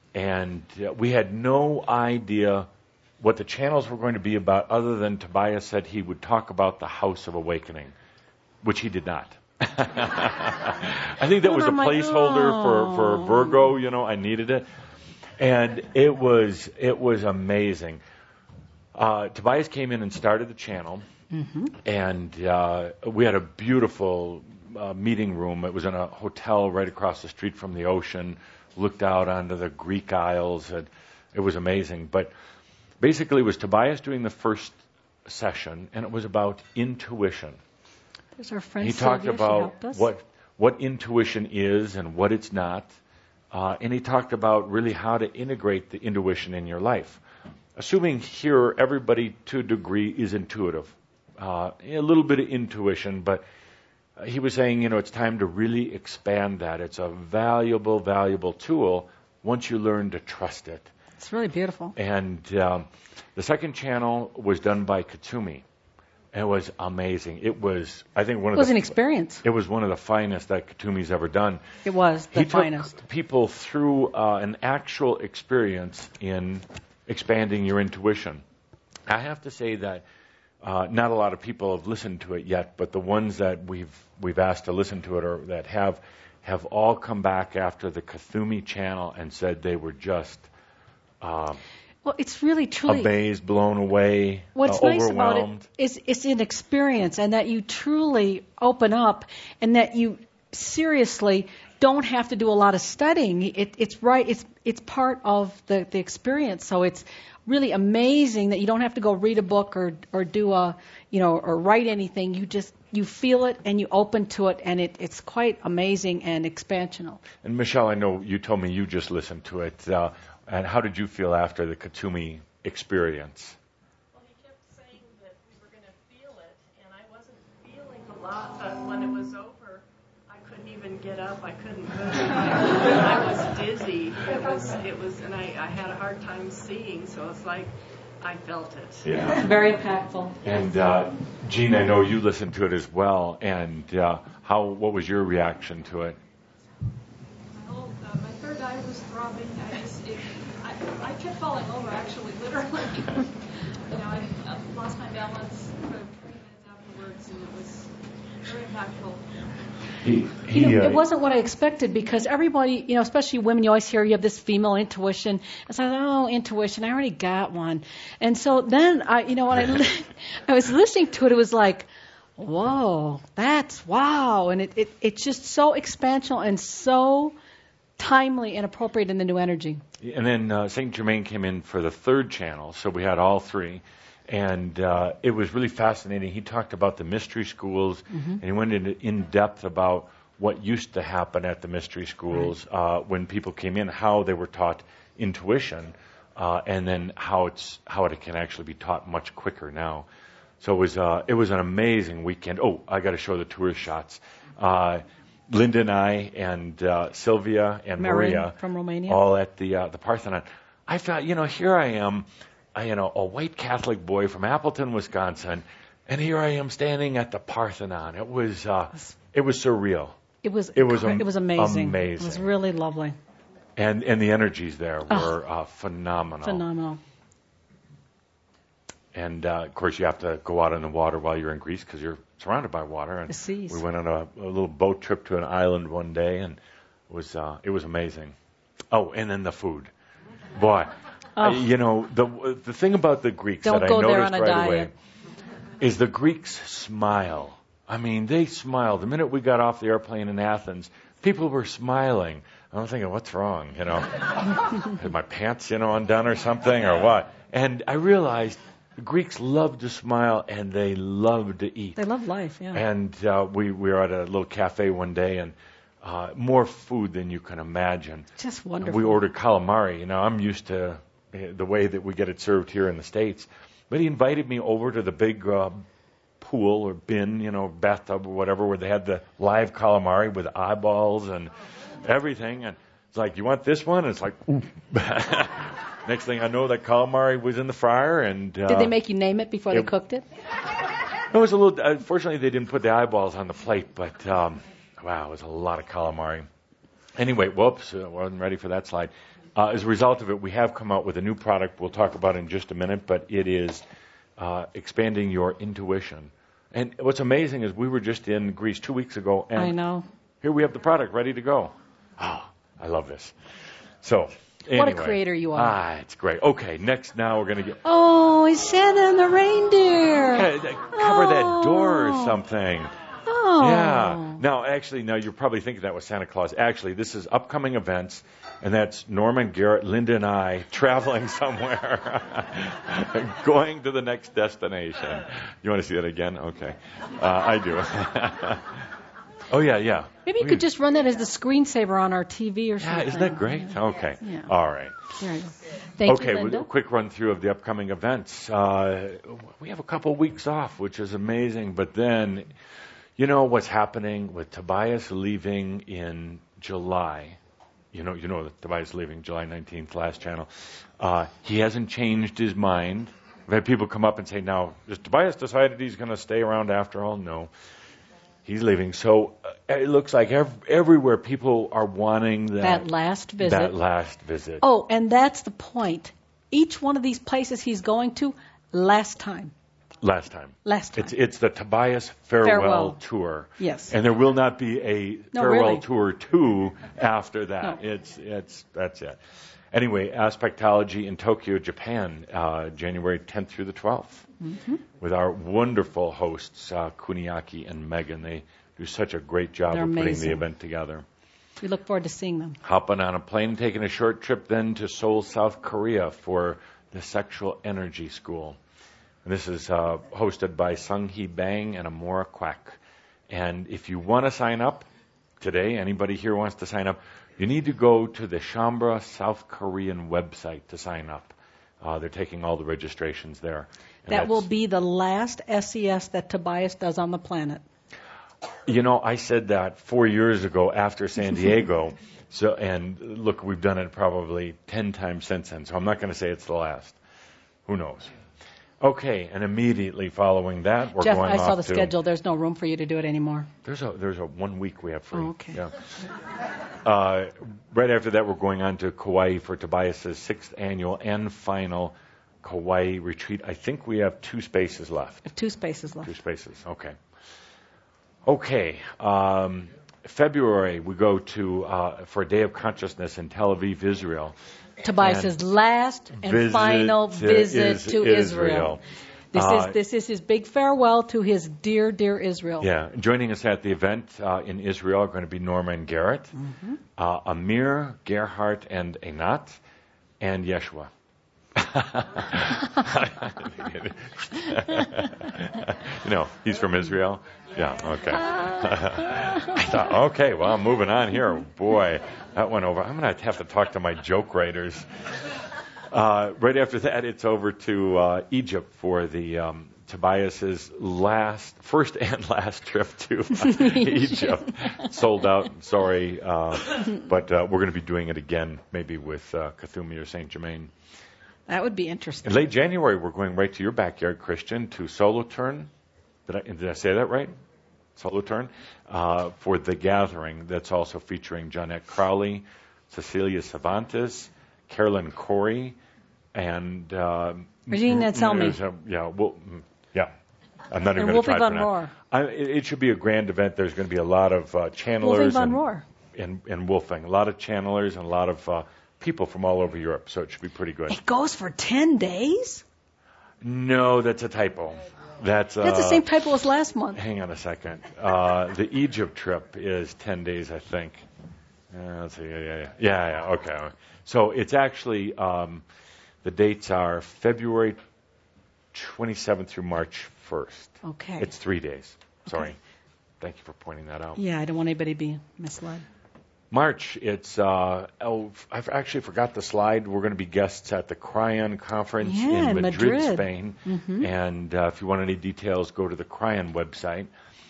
And uh, we had no idea what the channels were going to be about, other than Tobias said he would talk about the House of Awakening, which he did not. I think that was a placeholder like, for, for Virgo. You know, I needed it. And it was it was amazing. Uh, Tobias came in and started the channel. Mm-hmm. And uh, we had a beautiful uh, meeting room. It was in a hotel right across the street from the ocean, looked out onto the Greek Isles. And it was amazing. But basically, it was Tobias doing the first session, and it was about intuition. There's our friend He Sylvia. talked about She helped us. what what intuition is and what it's not. Uh, and he talked about really how to integrate the intuition in your life. Assuming here everybody to a degree is intuitive. Uh, a little bit of intuition, but he was saying, you know, it's time to really expand that. It's a valuable, valuable tool once you learn to trust it. It's really beautiful. And um, the second channel was done by Katsumi. It was amazing. It was, I think, one of it was the, an experience. It was one of the finest that Katsumi's ever done. It was the he finest. Took people through uh, an actual experience in expanding your intuition. I have to say that uh, not a lot of people have listened to it yet, but the ones that we've we've asked to listen to it or that have have all come back after the Katsumi channel and said they were just. Uh, Well, it's really truly amazed, blown away, what's uh, nice about overwhelmed. it is it's an experience, and that you truly open up, and that you seriously don't have to do a lot of studying. It, it's right. It's it's part of the, the experience. So it's really amazing that you don't have to go read a book or or do a you know or write anything. You just you feel it and you open to it, and it, it's quite amazing and expansional. And Michelle, I know you told me you just listened to it. Uh, And how did you feel after the Katsumi experience? Well, he kept saying that we were going to feel it, and I wasn't feeling a lot. But when it was over, couldn't get up. I couldn't move. I, I was dizzy. It was, it was, and I, I had a hard time seeing. So it's like I felt it. Yeah. Very impactful. And uh, Jean, I know you listened to it as well. And uh, how? What was your reaction to it? Well, uh, my third eye was throbbing. I just, it, I, I kept falling over, actually, literally. you know, I uh, lost my balance for twenty minutes afterwards, and it was very impactful. He, he, You know, uh, it wasn't what I expected because everybody, you know, especially women, you always hear you have this female intuition. And so I thought, oh, intuition, I already got one. And so then, I, you know, when I, li- I was listening to it, it was like, whoa, that's wow. And it, it, it's just so expansional and so timely and appropriate in the new energy. And then uh, Saint Germain came in for the third channel, so we had all three. And uh, it was really fascinating. He talked about the mystery schools, mm-hmm. and he went into in depth about what used to happen at the mystery schools right. uh, when people came in, how they were taught intuition, uh, and then how it's how it can actually be taught much quicker now. So it was uh, it was an amazing weekend. Oh, I got to show the tour shots. Uh, Linda and I and uh, Sylvia and Marin Maria from Romania, all at the uh, the Parthenon. I felt, you know, here I am. I, you know, a white Catholic boy from Appleton, Wisconsin, and here I am standing at the Parthenon. It was, uh, it was surreal. It was, it was, am- it was amazing. amazing. It was really lovely. And and the energies there were oh, uh, phenomenal. Phenomenal. And uh, of course, you have to go out in the water while you're in Greece because you're surrounded by water. And the seas. We went on a, a little boat trip to an island one day, and it was uh, it was amazing. Oh, and then the food, boy. Oh. Uh, you know, the the thing about the Greeks Don't that go I there noticed on a right diet. away is the Greeks smile. I mean, they smile. The minute we got off the airplane in Athens, people were smiling. I'm thinking, what's wrong? You know, had my pants, you know, undone or something or what? And I realized the Greeks love to smile and they love to eat. They love life, yeah. And uh, we, we were at a little cafe one day, and uh, more food than you can imagine. Just wonderful. We ordered calamari. You know, I'm used to the way that we get it served here in the States. But he invited me over to the big uh, pool or bin, you know, bathtub or whatever, where they had the live calamari with eyeballs and everything. And it's like, you want this one? And it's like, next thing I know, that calamari was in the fryer. And uh, did they make you name it before it, they cooked it? It was a little. Unfortunately, they didn't put the eyeballs on the plate. But um, wow, it was a lot of calamari. Anyway, whoops, I wasn't ready for that slide. Uh, as a result of it, we have come out with a new product we'll talk about in just a minute, but it is uh, expanding your intuition. And what's amazing is we were just in Greece two weeks ago, and I know. Here we have the product ready to go. Oh, I love this. So, anyway. What a creator you are. Ah, it's great. Okay, next now we're going to get... Oh, it's Santa and the reindeer. Yeah, cover oh. that door or something. Oh. Yeah. Now, actually, now you're probably thinking that was Santa Claus. Actually, this is upcoming events, and that's Norman, Garrett, Linda, and I traveling somewhere, going to the next destination. You want to see that again? Okay. Uh, I do. Oh, yeah, yeah. Maybe you oh, could yeah. just run that as the screensaver on our T V or something. Yeah, isn't that great? Okay. Yeah. All right. There you go. Thank okay, you, Linda. a quick run through of the upcoming events. Uh, we have a couple weeks off, which is amazing, but then... You know what's happening with Tobias leaving in July. You know, you know that Tobias leaving July nineteenth, last channel. Uh, he hasn't changed his mind. I've had people come up and say, now, has Tobias decided he's going to stay around after all? No. He's leaving. So uh, it looks like ev- everywhere people are wanting that, that last visit. That last visit. Oh, and that's the point. Each one of these places he's going to, last time. Last time. Last time. It's it's the Tobias Farewell, Farewell. Tour. Yes. And there will not be a no, Farewell really. Tour two after that. No. It's it's that's it. Anyway, Aspectology in Tokyo, Japan, uh, January tenth through the twelfth, mm-hmm. with our wonderful hosts, uh, Kuniaki and Megan. They do such a great job They're of putting amazing. the event together. We look forward to seeing them. Hopping on a plane, taking a short trip then to Seoul, South Korea for the Sexual Energy School. And this is uh, hosted by Sung-hee Bang and Amora Kwak. And if you want to sign up today, anybody here wants to sign up, you need to go to the Shambra South Korean website to sign up. Uh, they're taking all the registrations there. And that will be the last S E S that Tobias does on the planet. You know, I said that four years ago after San Diego. So, and look, we've done it probably ten times since then. So I'm not going to say it's the last. Who knows? Okay, and immediately following that, we're Jeff, going I off saw the to, schedule. There's no room for you to do it anymore. There's a there's a one week we have free. Oh, okay. Yeah. Uh, right after that, we're going on to Kauai for Tobias's sixth annual and final Kauai retreat. I think we have two spaces left. Two spaces left. Two spaces. Okay. Okay. Um, February, we go to uh, for a day of consciousness in Tel Aviv, Israel. Tobias's last and visit final to visit is- to Israel. Israel. This Uh, is this is his big farewell to his dear, dear Israel. Yeah, joining us at the event uh, in Israel are going to be Norma and Garrett, Mm-hmm. uh, Amir, Gerhardt, and Einat, and Yeshua. You know, he's from Israel. Yeah, okay. I thought, okay, well, I'm moving on here. Boy, that went over. I'm going to have to talk to my joke writers. Uh, right after that, it's over to uh, Egypt for the um, Tobias's last, first and last trip to uh, Egypt. Sold out. Sorry, uh, but uh, we're going to be doing it again, maybe with uh, Kthumi or Saint Germain. That would be interesting. In late January, we're going right to your backyard, Christian, to Solo Turn. Did I, did I say that right? Solo Turn uh, for the gathering. That's also featuring Johnette Crowley, Cecilia Cervantes, Carolyn Corey, and uh, Regina Selmy. Yeah, well, mm, yeah. I'm not even And going to try Wolfie to Von pronounce. Rohr. I, it, it should be a grand event. There's going to be a lot of uh, channelers Wolfie Von and, Rohr. and and Wolfing, a lot of channelers and a lot of uh, people from all over Europe. So it should be pretty good. It goes for ten days? No, that's a typo. That's uh, That's the same typo as last month. Hang on a second. Uh, the Egypt trip is ten days, I think. Uh, let's see. Yeah, yeah, yeah. Yeah, yeah. Okay. So it's actually um, the dates are February twenty-seventh through March first. Okay. It's three days. Sorry. Okay. Thank you for pointing that out. Yeah, I don't want anybody to be misled. March, it's, uh, oh, I actually forgot the slide. We're going to be guests at the Cryon Conference Yeah, in in Madrid, Madrid. Spain. Mhm. And uh, if you want any details, go to the Cryon website.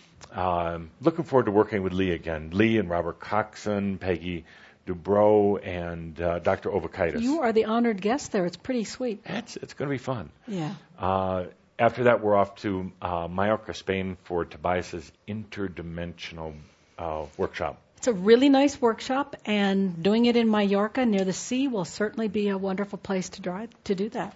Um, looking forward to working with Lee again. Lee and Robert Coxon, Peggy Dubrow, and uh, Doctor Ovakaitis. You are the honored guest there. It's pretty sweet. It's, it's going to be fun. Yeah. Uh, after that, we're off to uh, Mallorca, Spain for Tobias's interdimensional uh, workshop. It's a really nice workshop, and doing it in Mallorca near the sea will certainly be a wonderful place to drive to do that.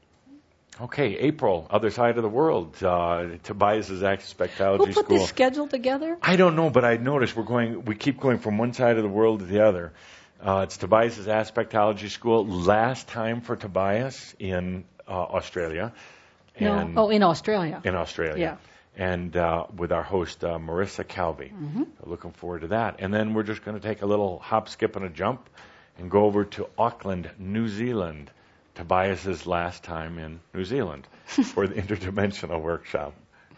Okay, April, other side of the world. Uh, Tobias's Aspectology Who put School. this schedule together? I don't know, but I noticed we're going. We keep going from one side of the world to the other. Uh, it's Tobias's Aspectology School. Last time for Tobias in uh, Australia. And No. Oh, in Australia. in Australia. Yeah. And uh, with our host, uh, Marissa Calvi. Mm-hmm. So looking forward to that. And then we're just going to take a little hop, skip, and a jump and go over to Auckland, New Zealand. Tobias's last time in New Zealand for the interdimensional workshop.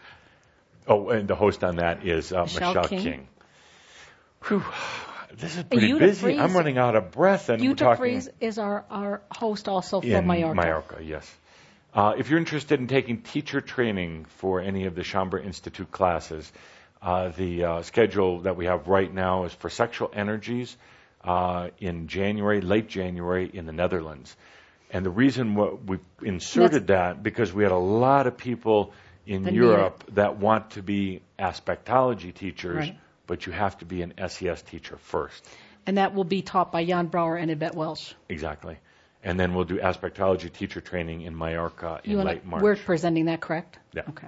Oh, and the host on that is uh, Michelle Michelle King. King. Whew. This is pretty Yuta busy. Freeze- I'm running out of breath. And we're Yuta talking Freeze is our, our host also for in Mallorca. Mallorca, yes. Uh, if you're interested in taking teacher training for any of the Schomburg Institute classes, uh, the uh, schedule that we have right now is for sexual energies uh, in January, late January in the Netherlands. And the reason what we inserted that because we had a lot of people in The Europe that want to be aspectology teachers, Right. but you have to be an S E S teacher first. And that will be taught by Jan Brouwer and Yvette Welsh. Exactly. And then we'll do aspectology teacher training in Mallorca in You and I- late March. We're presenting that, correct? Yeah. Okay.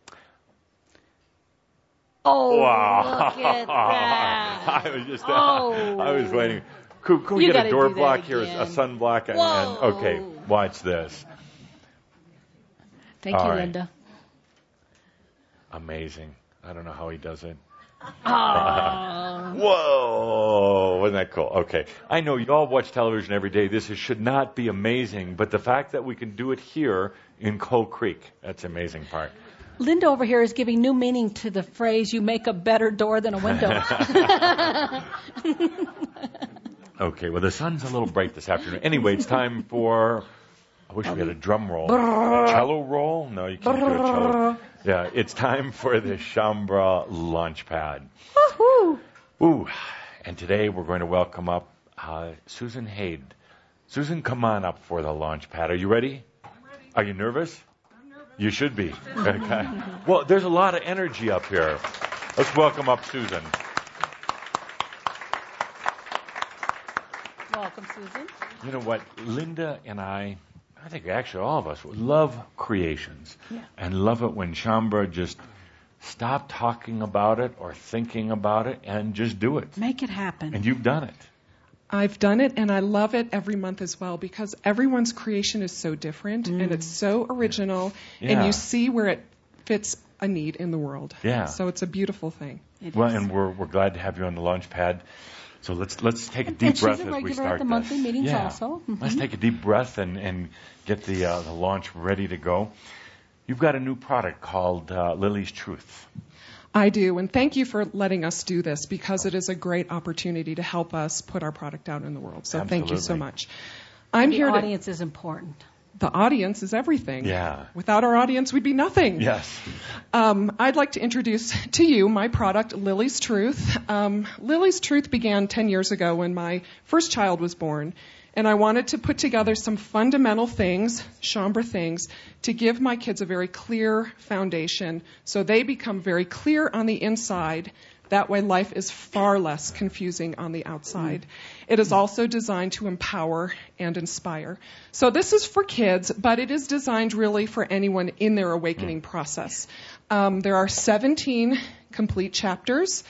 Oh, Wow. look at that. I was just, Oh. I was waiting. Could, could we You get a gotta door do that block here, a again. sunblock? And, Whoa. and, okay, watch this. Thank All you, right. Linda. Amazing. I don't know how he does it. Oh. Whoa, wasn't that cool? Okay. I know you all watch television every day. This is, should not be amazing, but the fact that we can do it here in Coal Creek, that's the amazing part. Linda over here is giving new meaning to the phrase, you make a better door than a window. Okay, well, the sun's a little bright this afternoon. Anyway, it's time for, I wish we had a drum roll. A cello roll? No, you can't do a cello. Yeah, it's time for the Shaumbra Launchpad. Woohoo! Ooh, and today we're going to welcome up uh, Susan Haid. Susan, come on up for the Launchpad. Are you ready? I'm ready. Are you nervous? I'm nervous. You should be. Okay. Well, there's a lot of energy up here. Let's welcome up Susan. Welcome, Susan. You know what? Linda and I, I think actually all of us, love creations. Yeah. And love it when Shaumbra just stop talking about it or thinking about it and just do it. Make it happen. And you've done it. I've done it, and I love it every month as well because everyone's creation is so different, Mm. and it's so original, Yeah. and you see where it fits a need in the world. Yeah. So it's a beautiful thing. It Well, is. and we're we're glad to have you on the Launchpad. So let's let's take a And- deep and she's breath a as we regular start at the this. monthly meetings yeah. also. Mhm. Let's take a deep breath and and get the uh, the launch ready to go. You've got a new product called uh, Lily's Truth. I do, and thank you for letting us do this because it is a great opportunity to help us put our product out in the world. So thank you so Absolutely. much. I'm the here to. audience is important. The audience is everything. Yeah. Without our audience, we'd be nothing. Yes. Um, I'd like to introduce to you my product, Lily's Truth. Um, Lily's Truth began ten years ago when my first child was born, and I wanted to put together some fundamental things, Shaumbra things, to give my kids a very clear foundation so they become very clear on the inside. That way life is far less confusing on the outside. It is also designed to empower and inspire. So this is for kids, but it is designed really for anyone in their awakening process. Um, there are seventeen complete chapters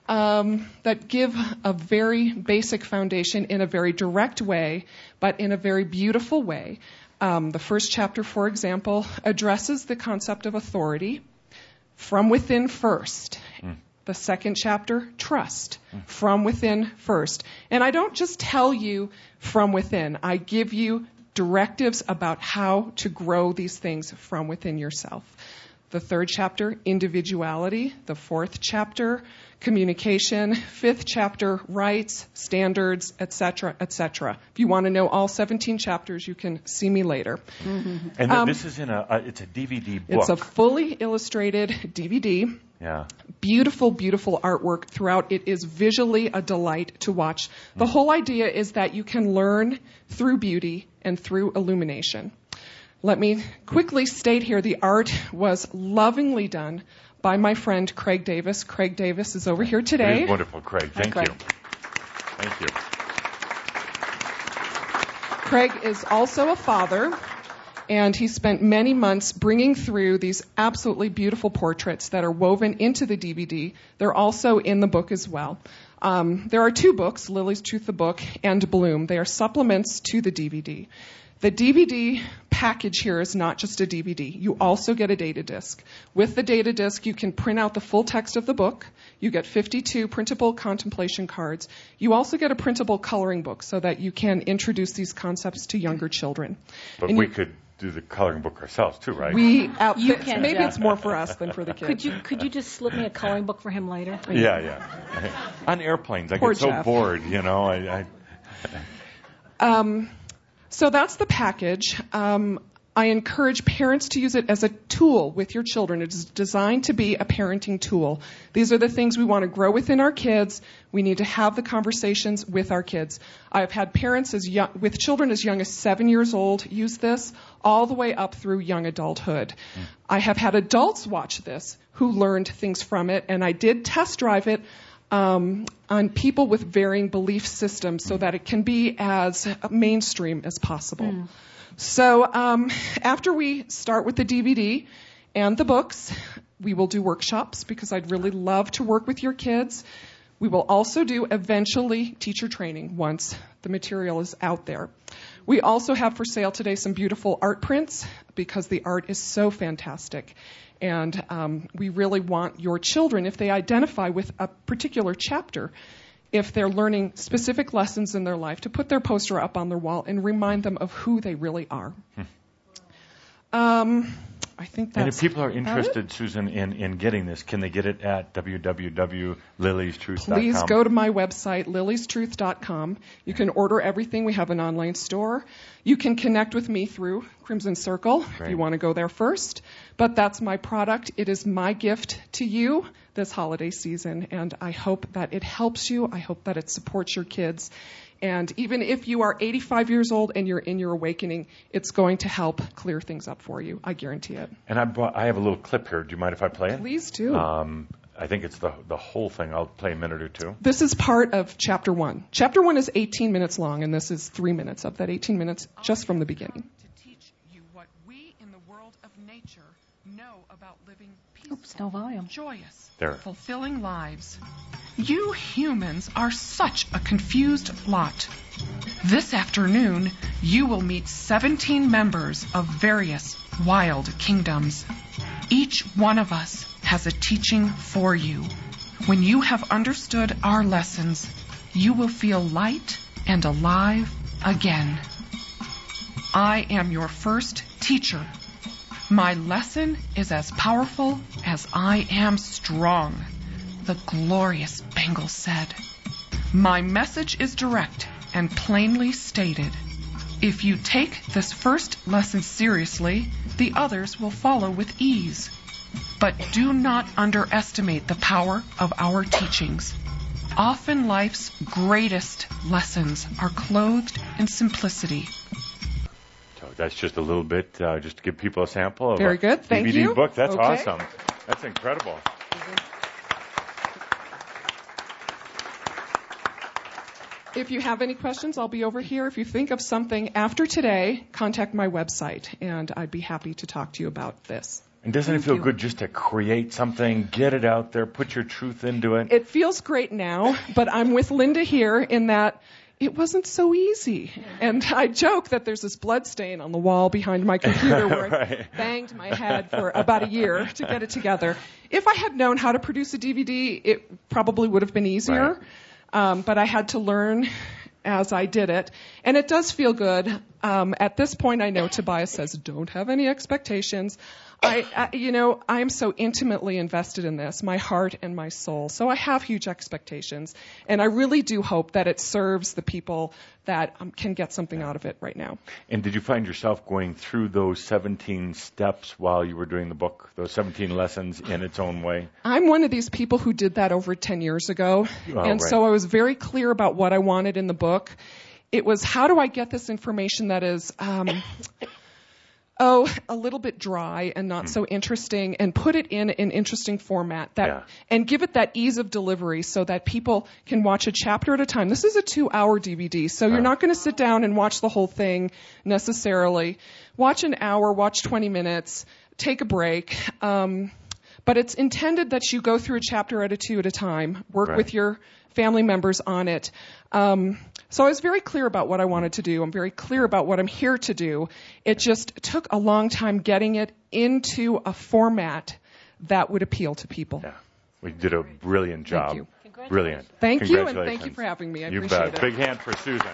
um, that give a very basic foundation in a very direct way, but in a very beautiful way. Um, the first chapter, for example, addresses the concept of authority from within first. Mm. The second chapter, trust, from within first. And I don't just tell you from within. I give you directives about how to grow these things from within yourself. The third chapter, individuality. The fourth chapter, communication. Fifth chapter, rights, standards, et cetera, et cetera. If you want to know all seventeen chapters, you can see me later. And th- Um, this is in a, uh, it's a D V D book. It's a fully illustrated D V D. yeah. Beautiful, beautiful artwork throughout. It is visually a delight to watch. The whole idea is that you can learn through beauty and through illumination. Let me quickly state here the art was lovingly done by my friend Craig Davis. Craig Davis is over here It today. is wonderful, Craig. Thank Craig. you. Thank you. Craig is also a father, and he spent many months bringing through these absolutely beautiful portraits that are woven into the D V D. They're also in the book as well. Um, there are two books, Lily's Truth, the book, and Bloom. They are supplements to the D V D. The D V D package here is not just a D V D. You also get a data disc. With the data disc, you can print out the full text of the book. You get fifty-two printable contemplation cards. You also get a printable coloring book so that you can introduce these concepts to younger children. But And we you- could do the coloring book ourselves too, right? We uh, You th- can, maybe Jeff. it's more for us than for the kids. Could you could you just slip me a coloring book for him later? Yeah, yeah. On airplanes, I Poor get so Jeff. bored, you know. I, I Um, so that's the package. Um, I encourage parents to use it as a tool with your children. It is designed to be a parenting tool. These are the things we want to grow within our kids. We need to have the conversations with our kids. I've had parents as young, with children as young as seven years old use this, all the way up through young adulthood. Mm. I have had adults watch this who learned things from it, and I did test drive it um, on people with varying belief systems so that it can be as mainstream as possible. Mm. So um, after we start with the D V D and the books, we will do workshops because I'd really love to work with your kids. We will also do eventually teacher training once the material is out there. We also have for sale today some beautiful art prints because the art is so fantastic. And um, we really want your children, if they identify with a particular chapter, if they're learning specific lessons in their life, to put their poster up on their wall and remind them of who they really are. Hmm. Um, I think And that's if people are about interested, it. Susan, in, in getting this, can they get it at w w w dot lilies truth dot com? Please go to my website, lilies truth dot com. You can order everything. We have an online store. You can connect with me through Crimson Circle if Great. you want to go there first. But that's my product. It is my gift to you this holiday season, and I hope that it helps you. I hope that it supports your kids. And even if you are eighty-five years old and you're in your awakening, it's going to help clear things up for you. I guarantee it. And I brought, I have a little clip here. Do you mind if I play it? Please do. Um, I think it's the the whole thing. I'll play a minute or two. This is part of chapter one. Chapter one is eighteen minutes long, and this is three minutes of that eighteen minutes just from the beginning. To teach you what we in the world of nature know about living peaceful, Oops, no volume. joyous, There. fulfilling lives. You humans are such a confused lot. This afternoon, you will meet seventeen members of various wild kingdoms. Each one of us has a teaching for you. When you have understood our lessons, you will feel light and alive again. I am your first teacher. My lesson is as powerful as I am strong, the glorious Bengal said. My message is direct and plainly stated. If you take this first lesson seriously, the others will follow with ease. But do not underestimate the power of our teachings. Often life's greatest lessons are clothed in simplicity. So that's just a little bit, uh, just to give people a sample of Very a good. Thank D V D you. book. That's Okay. awesome. That's incredible. If you have any questions, I'll be over here. If you think of something after today, contact my website, and I'd be happy to talk to you about this. And doesn't it Thank feel you. good just to create something, get it out there, put your truth into it? It feels great now, but I'm with Linda here in that it wasn't so easy. And I joke that there's this blood stain on the wall behind my computer where Right. I banged my head for about a year to get it together. If I had known how to produce a D V D, it probably would have been easier. Right. Um, but I had to learn as I did it. And it does feel good. Um, at this point, I know Tobias says, don't have any expectations. I, I, you know, I am so intimately invested in this, my heart and my soul. So I have huge expectations. And I really do hope that it serves the people that um, can get something out of it right now. And did you find yourself going through those seventeen steps while you were doing the book, those seventeen lessons in its own way? I'm one of these people who did that over ten years ago. Oh, and right. so I was very clear about what I wanted in the book. It was, how do I get this information that is, um, oh, a little bit dry and not so interesting, and put it in an interesting format that, Yeah. and give it that ease of delivery so that people can watch a chapter at a time. This is a two-hour D V D, so you're Uh. not going to sit down and watch the whole thing necessarily. Watch an hour, watch twenty minutes, take a break. Um, but it's intended that you go through a chapter at a two at a time, work Right. with your family members on it. Um, so I was very clear about what I wanted to do. I'm very clear about what I'm here to do. It just took a long time getting it into a format that would appeal to people. Yeah. We did a brilliant job. you. Brilliant. Thank you, and thank you Congratulations. for having me. I you appreciate bet. it. Big hand for Susan.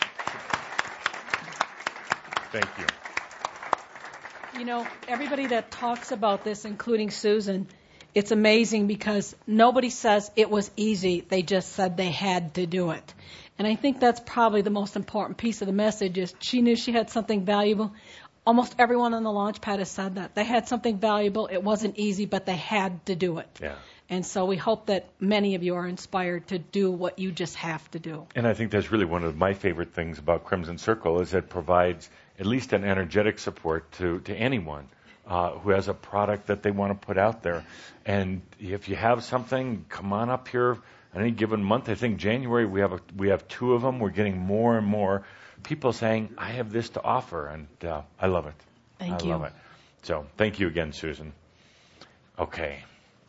Thank you. You know, everybody that talks about this, including Susan, it's amazing because nobody says it was easy. They just said they had to do it. And I think that's probably the most important piece of the message is she knew she had something valuable. Almost everyone on the Launchpad has said that. They had something valuable. It wasn't easy, but they had to do it. Yeah. And so we hope that many of you are inspired to do what you just have to do. And I think that's really one of my favorite things about Crimson Circle is it provides at least an energetic support to, to anyone uh, who has a product that they want to put out there. And if you have something, come on up here any given month. I think January we have a, we have two of them. We're getting more and more people saying, I have this to offer, and uh, I love it. Thank I you. love it. So thank you again, Susan. Okay.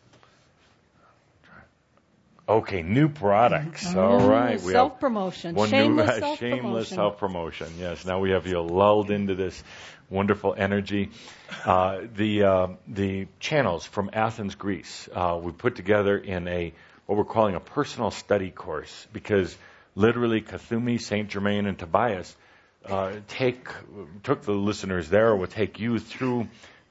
Okay, new products. All right. We have Self-promotion. one Shameless new, uh, self-promotion. shameless self-promotion. Yes. Now we have you lulled into this wonderful energy. Uh, the uh, the channels from Athens, Greece, uh, we put together in a what we're calling a personal study course because literally Kathumi, Saint Germain, and Tobias uh, take took the listeners there will take you through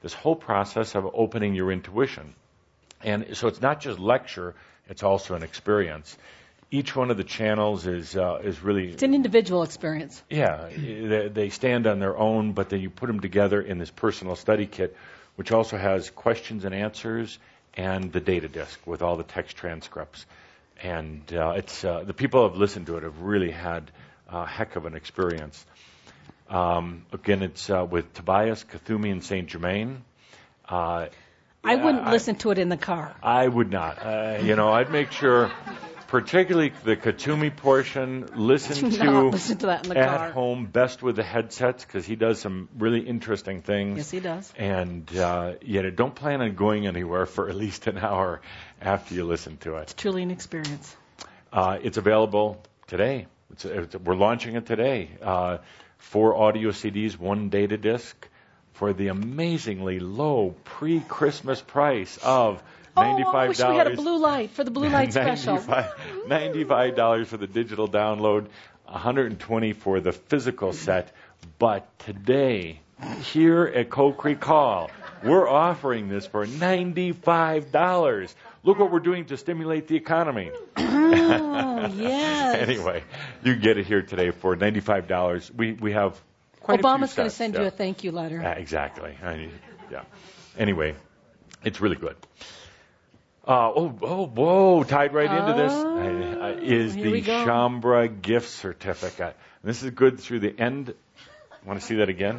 this whole process of opening your intuition. And so it's not just lecture, it's also an experience. Each one of the channels is uh, is really... It's an individual experience. Yeah, they, they stand on their own, but then you put them together in this personal study kit, which also has questions and answers and the data disk with all the text transcripts. And uh, it's uh, the people who have listened to it have really had a heck of an experience. Um, again, it's uh, with Tobias, Kuthumi, and Saint Germain. Uh, I wouldn't I, listen to it in the car. I would not. Uh, you know, I'd make sure... Particularly the Kuthumi portion, listen Do to, not listen to that in the at car. home, best with the headsets, because he does some really interesting things. Yes, he does. And uh, yet, don't plan on going anywhere for at least an hour after you listen to it. It's truly an experience. Uh, it's available today. It's, it's, we're launching it today. Uh, four audio C Ds, one data disc, for the amazingly low pre-Christmas price of ninety-five dollars. Oh, I wish we had a blue light for the blue light special. ninety-five dollars for the digital download, one hundred twenty dollars for the physical set. But today, here at Coal Creek Hall, we're offering this for ninety-five dollars. Look what we're doing to stimulate the economy. Oh, yes. Anyway, you can get it here today for ninety-five dollars. We we have quite Obama's a few going to sets, send yeah. you a thank you letter. Uh, exactly. I, yeah. Anyway, it's really good. Uh, oh, oh, whoa, tied right into this uh, uh, is Here the we go. Shambra gift certificate. And this is good through the end. Want to see that again?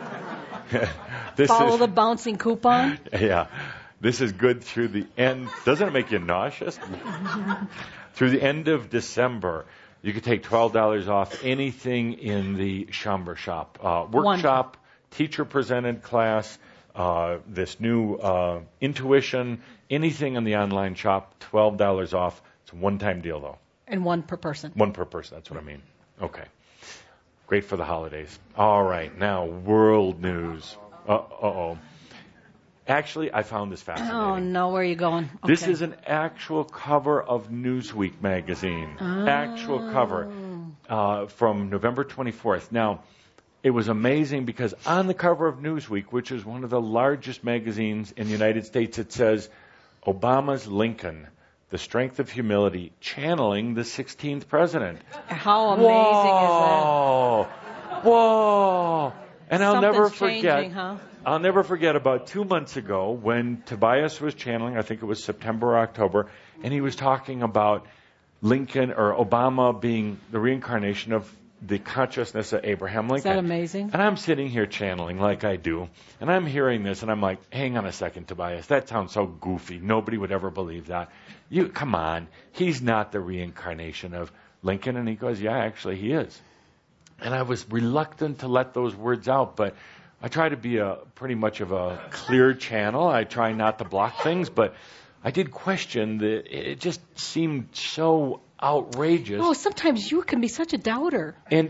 this Follow is, the bouncing coupon. Yeah. This is good through the end. Doesn't it make you nauseous? Through the end of December, you could take twelve dollars off anything in the Shambra shop. Uh, workshop, teacher-presented class, uh, this new uh, intuition, anything in the online shop, twelve dollars off. It's a one-time deal, though. And one per person. One per person, that's what I mean. Okay. Great for the holidays. All right, now, world news. Uh, uh-oh. Actually, I found this fascinating. Oh, no, where are you going? Okay. This is an actual cover of Newsweek magazine. Oh. Actual cover uh, from November twenty-fourth. Now, it was amazing because on the cover of Newsweek, which is one of the largest magazines in the United States, it says, Obama's Lincoln, the strength of humility, channeling the sixteenth president. How amazing Whoa. is that? Whoa! And I'll never Something's forget. changing, huh? I'll never forget about two months ago when Tobias was channeling, I think it was September or October, and he was talking about Lincoln or Obama being the reincarnation of the consciousness of Abraham Lincoln. Is that amazing? And I'm sitting here channeling like I do, and I'm hearing this, and I'm like, hang on a second, Tobias, that sounds so goofy. Nobody would ever believe that. You, come on, he's not the reincarnation of Lincoln. And he goes, yeah, actually he is. And I was reluctant to let those words out, but I try to be a pretty much of a clear channel. I try not to block things, but I did question that it just seemed so outrageous. Oh, sometimes you can be such a doubter. And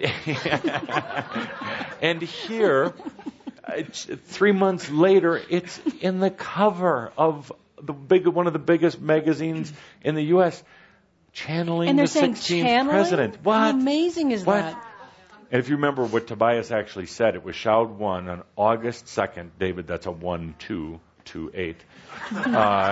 and here, it's, three months later, it's in the cover of the big one of the biggest magazines in the U S channeling And they're the saying sixteenth channeling? president. What? How amazing is What? that? And if you remember what Tobias actually said, it was Shoud one on August second. David, that's a one, two, two, eight. Uh,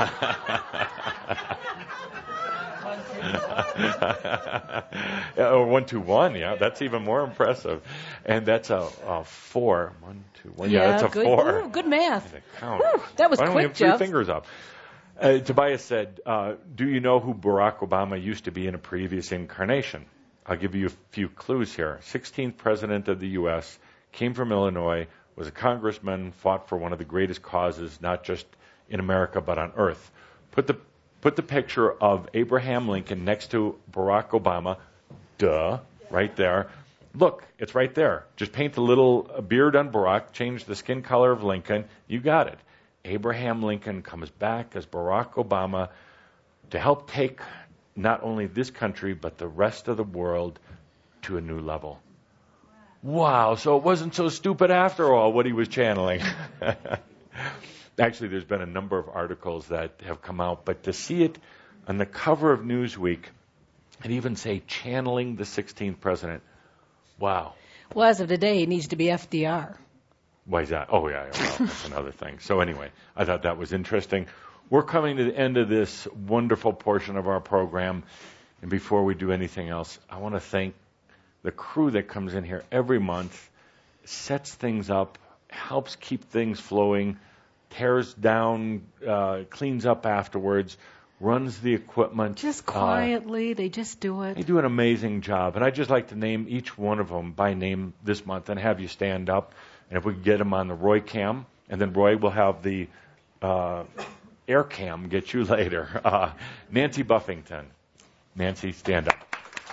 or one, two, one, yeah, that's even more impressive. And that's a, a four. One, two, one. Yeah, that's a good, four. Ooh, good math. Count. Whew, that was Why don't quick, we have three Jeff. fingers up? Uh, Tobias said, uh, do you know who Barack Obama used to be in a previous incarnation? I'll give you a few clues here. sixteenth president of the U S, came from Illinois, was a congressman, fought for one of the greatest causes, not just in America, but on earth. Put the, put the picture of Abraham Lincoln next to Barack Obama. Duh, right there. Look, it's right there. Just paint the little beard on Barack, change the skin color of Lincoln. You got it. Abraham Lincoln comes back as Barack Obama to help take not only this country, but the rest of the world to a new level. Wow, so it wasn't so stupid after all what he was channeling. Actually, there's been a number of articles that have come out, but to see it on the cover of Newsweek and even say channeling the sixteenth president, wow. Well, as of today, he needs to be F D R. Why is that? Oh, yeah, yeah, well, that's another thing. So anyway, I thought that was interesting. We're coming to the end of this wonderful portion of our program. And before we do anything else, I want to thank the crew that comes in here every month, sets things up, helps keep things flowing, tears down, uh, cleans up afterwards, runs the equipment. Just quietly, uh, they just do it. They do an amazing job. And I'd just like to name each one of them by name this month and have you stand up. And if we can get them on the Roy cam, and then Roy will have the uh, air cam get you later. Uh, Nancy Buffington. Nancy, stand up.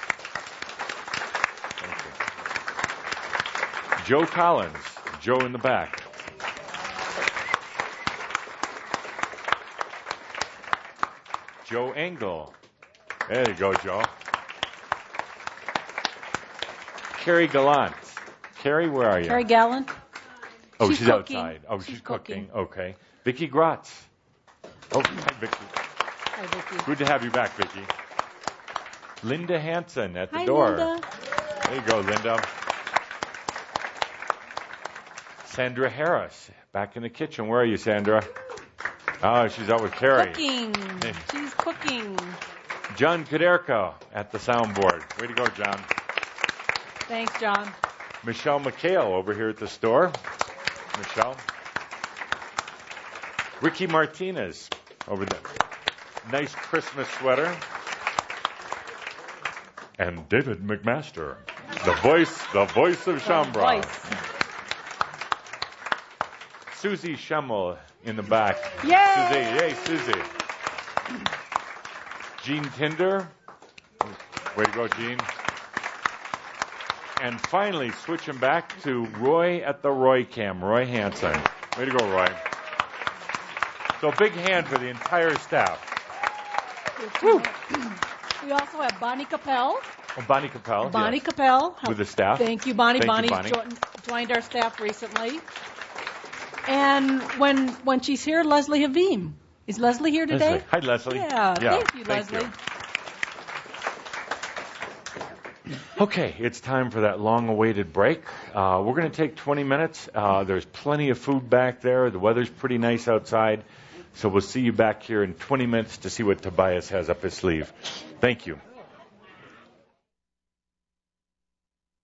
Thank you. Joe Collins. Joe in the back. Joe Engel. There you go, Joe. Carrie Gallant. Carrie, where are you? Carrie Gallant. Oh, she's, she's outside. Oh, she's, she's cooking. cooking. Okay. Vicki Grotz. Oh, hi, Vicki. Hi, Vicki. Good to have you back, Vicki. Linda Hansen at the Hi, door. Linda. There you go, Linda. Sandra Harris, back in the kitchen. Where are you, Sandra? Oh, she's out with Carrie. Cooking. She's cooking. John Kuderka at the soundboard. Way to go, John. Thanks, John. Michelle McHale over here at the store. Michelle. Ricky Martinez over there. Nice Christmas sweater. And David McMaster, the voice, the voice of Shambra. Susie Schemmel in the back. Yay! Susie, yay, Susie. Gene Tinder. Way to go, Gene. And finally, switching back to Roy at the Roy Cam, Roy Hansen. Way to go, Roy. So big hand for the entire staff. Woo. We also have Bonnie Capel. Oh, Bonnie Capel. Bonnie yes. Capel. With the staff. Thank you, Bonnie. Thank Bonnie's you, Bonnie. Jo- joined our staff recently. And when when she's here, Leslie Havim. Is Leslie here today? Leslie. Hi, Leslie. Yeah, yeah. thank you, thank Leslie. You. Okay, it's time for that long-awaited break. Uh, we're going to take twenty minutes. Uh, there's plenty of food back there. The weather's pretty nice outside. So we'll see you back here in twenty minutes to see what Tobias has up his sleeve. Thank you.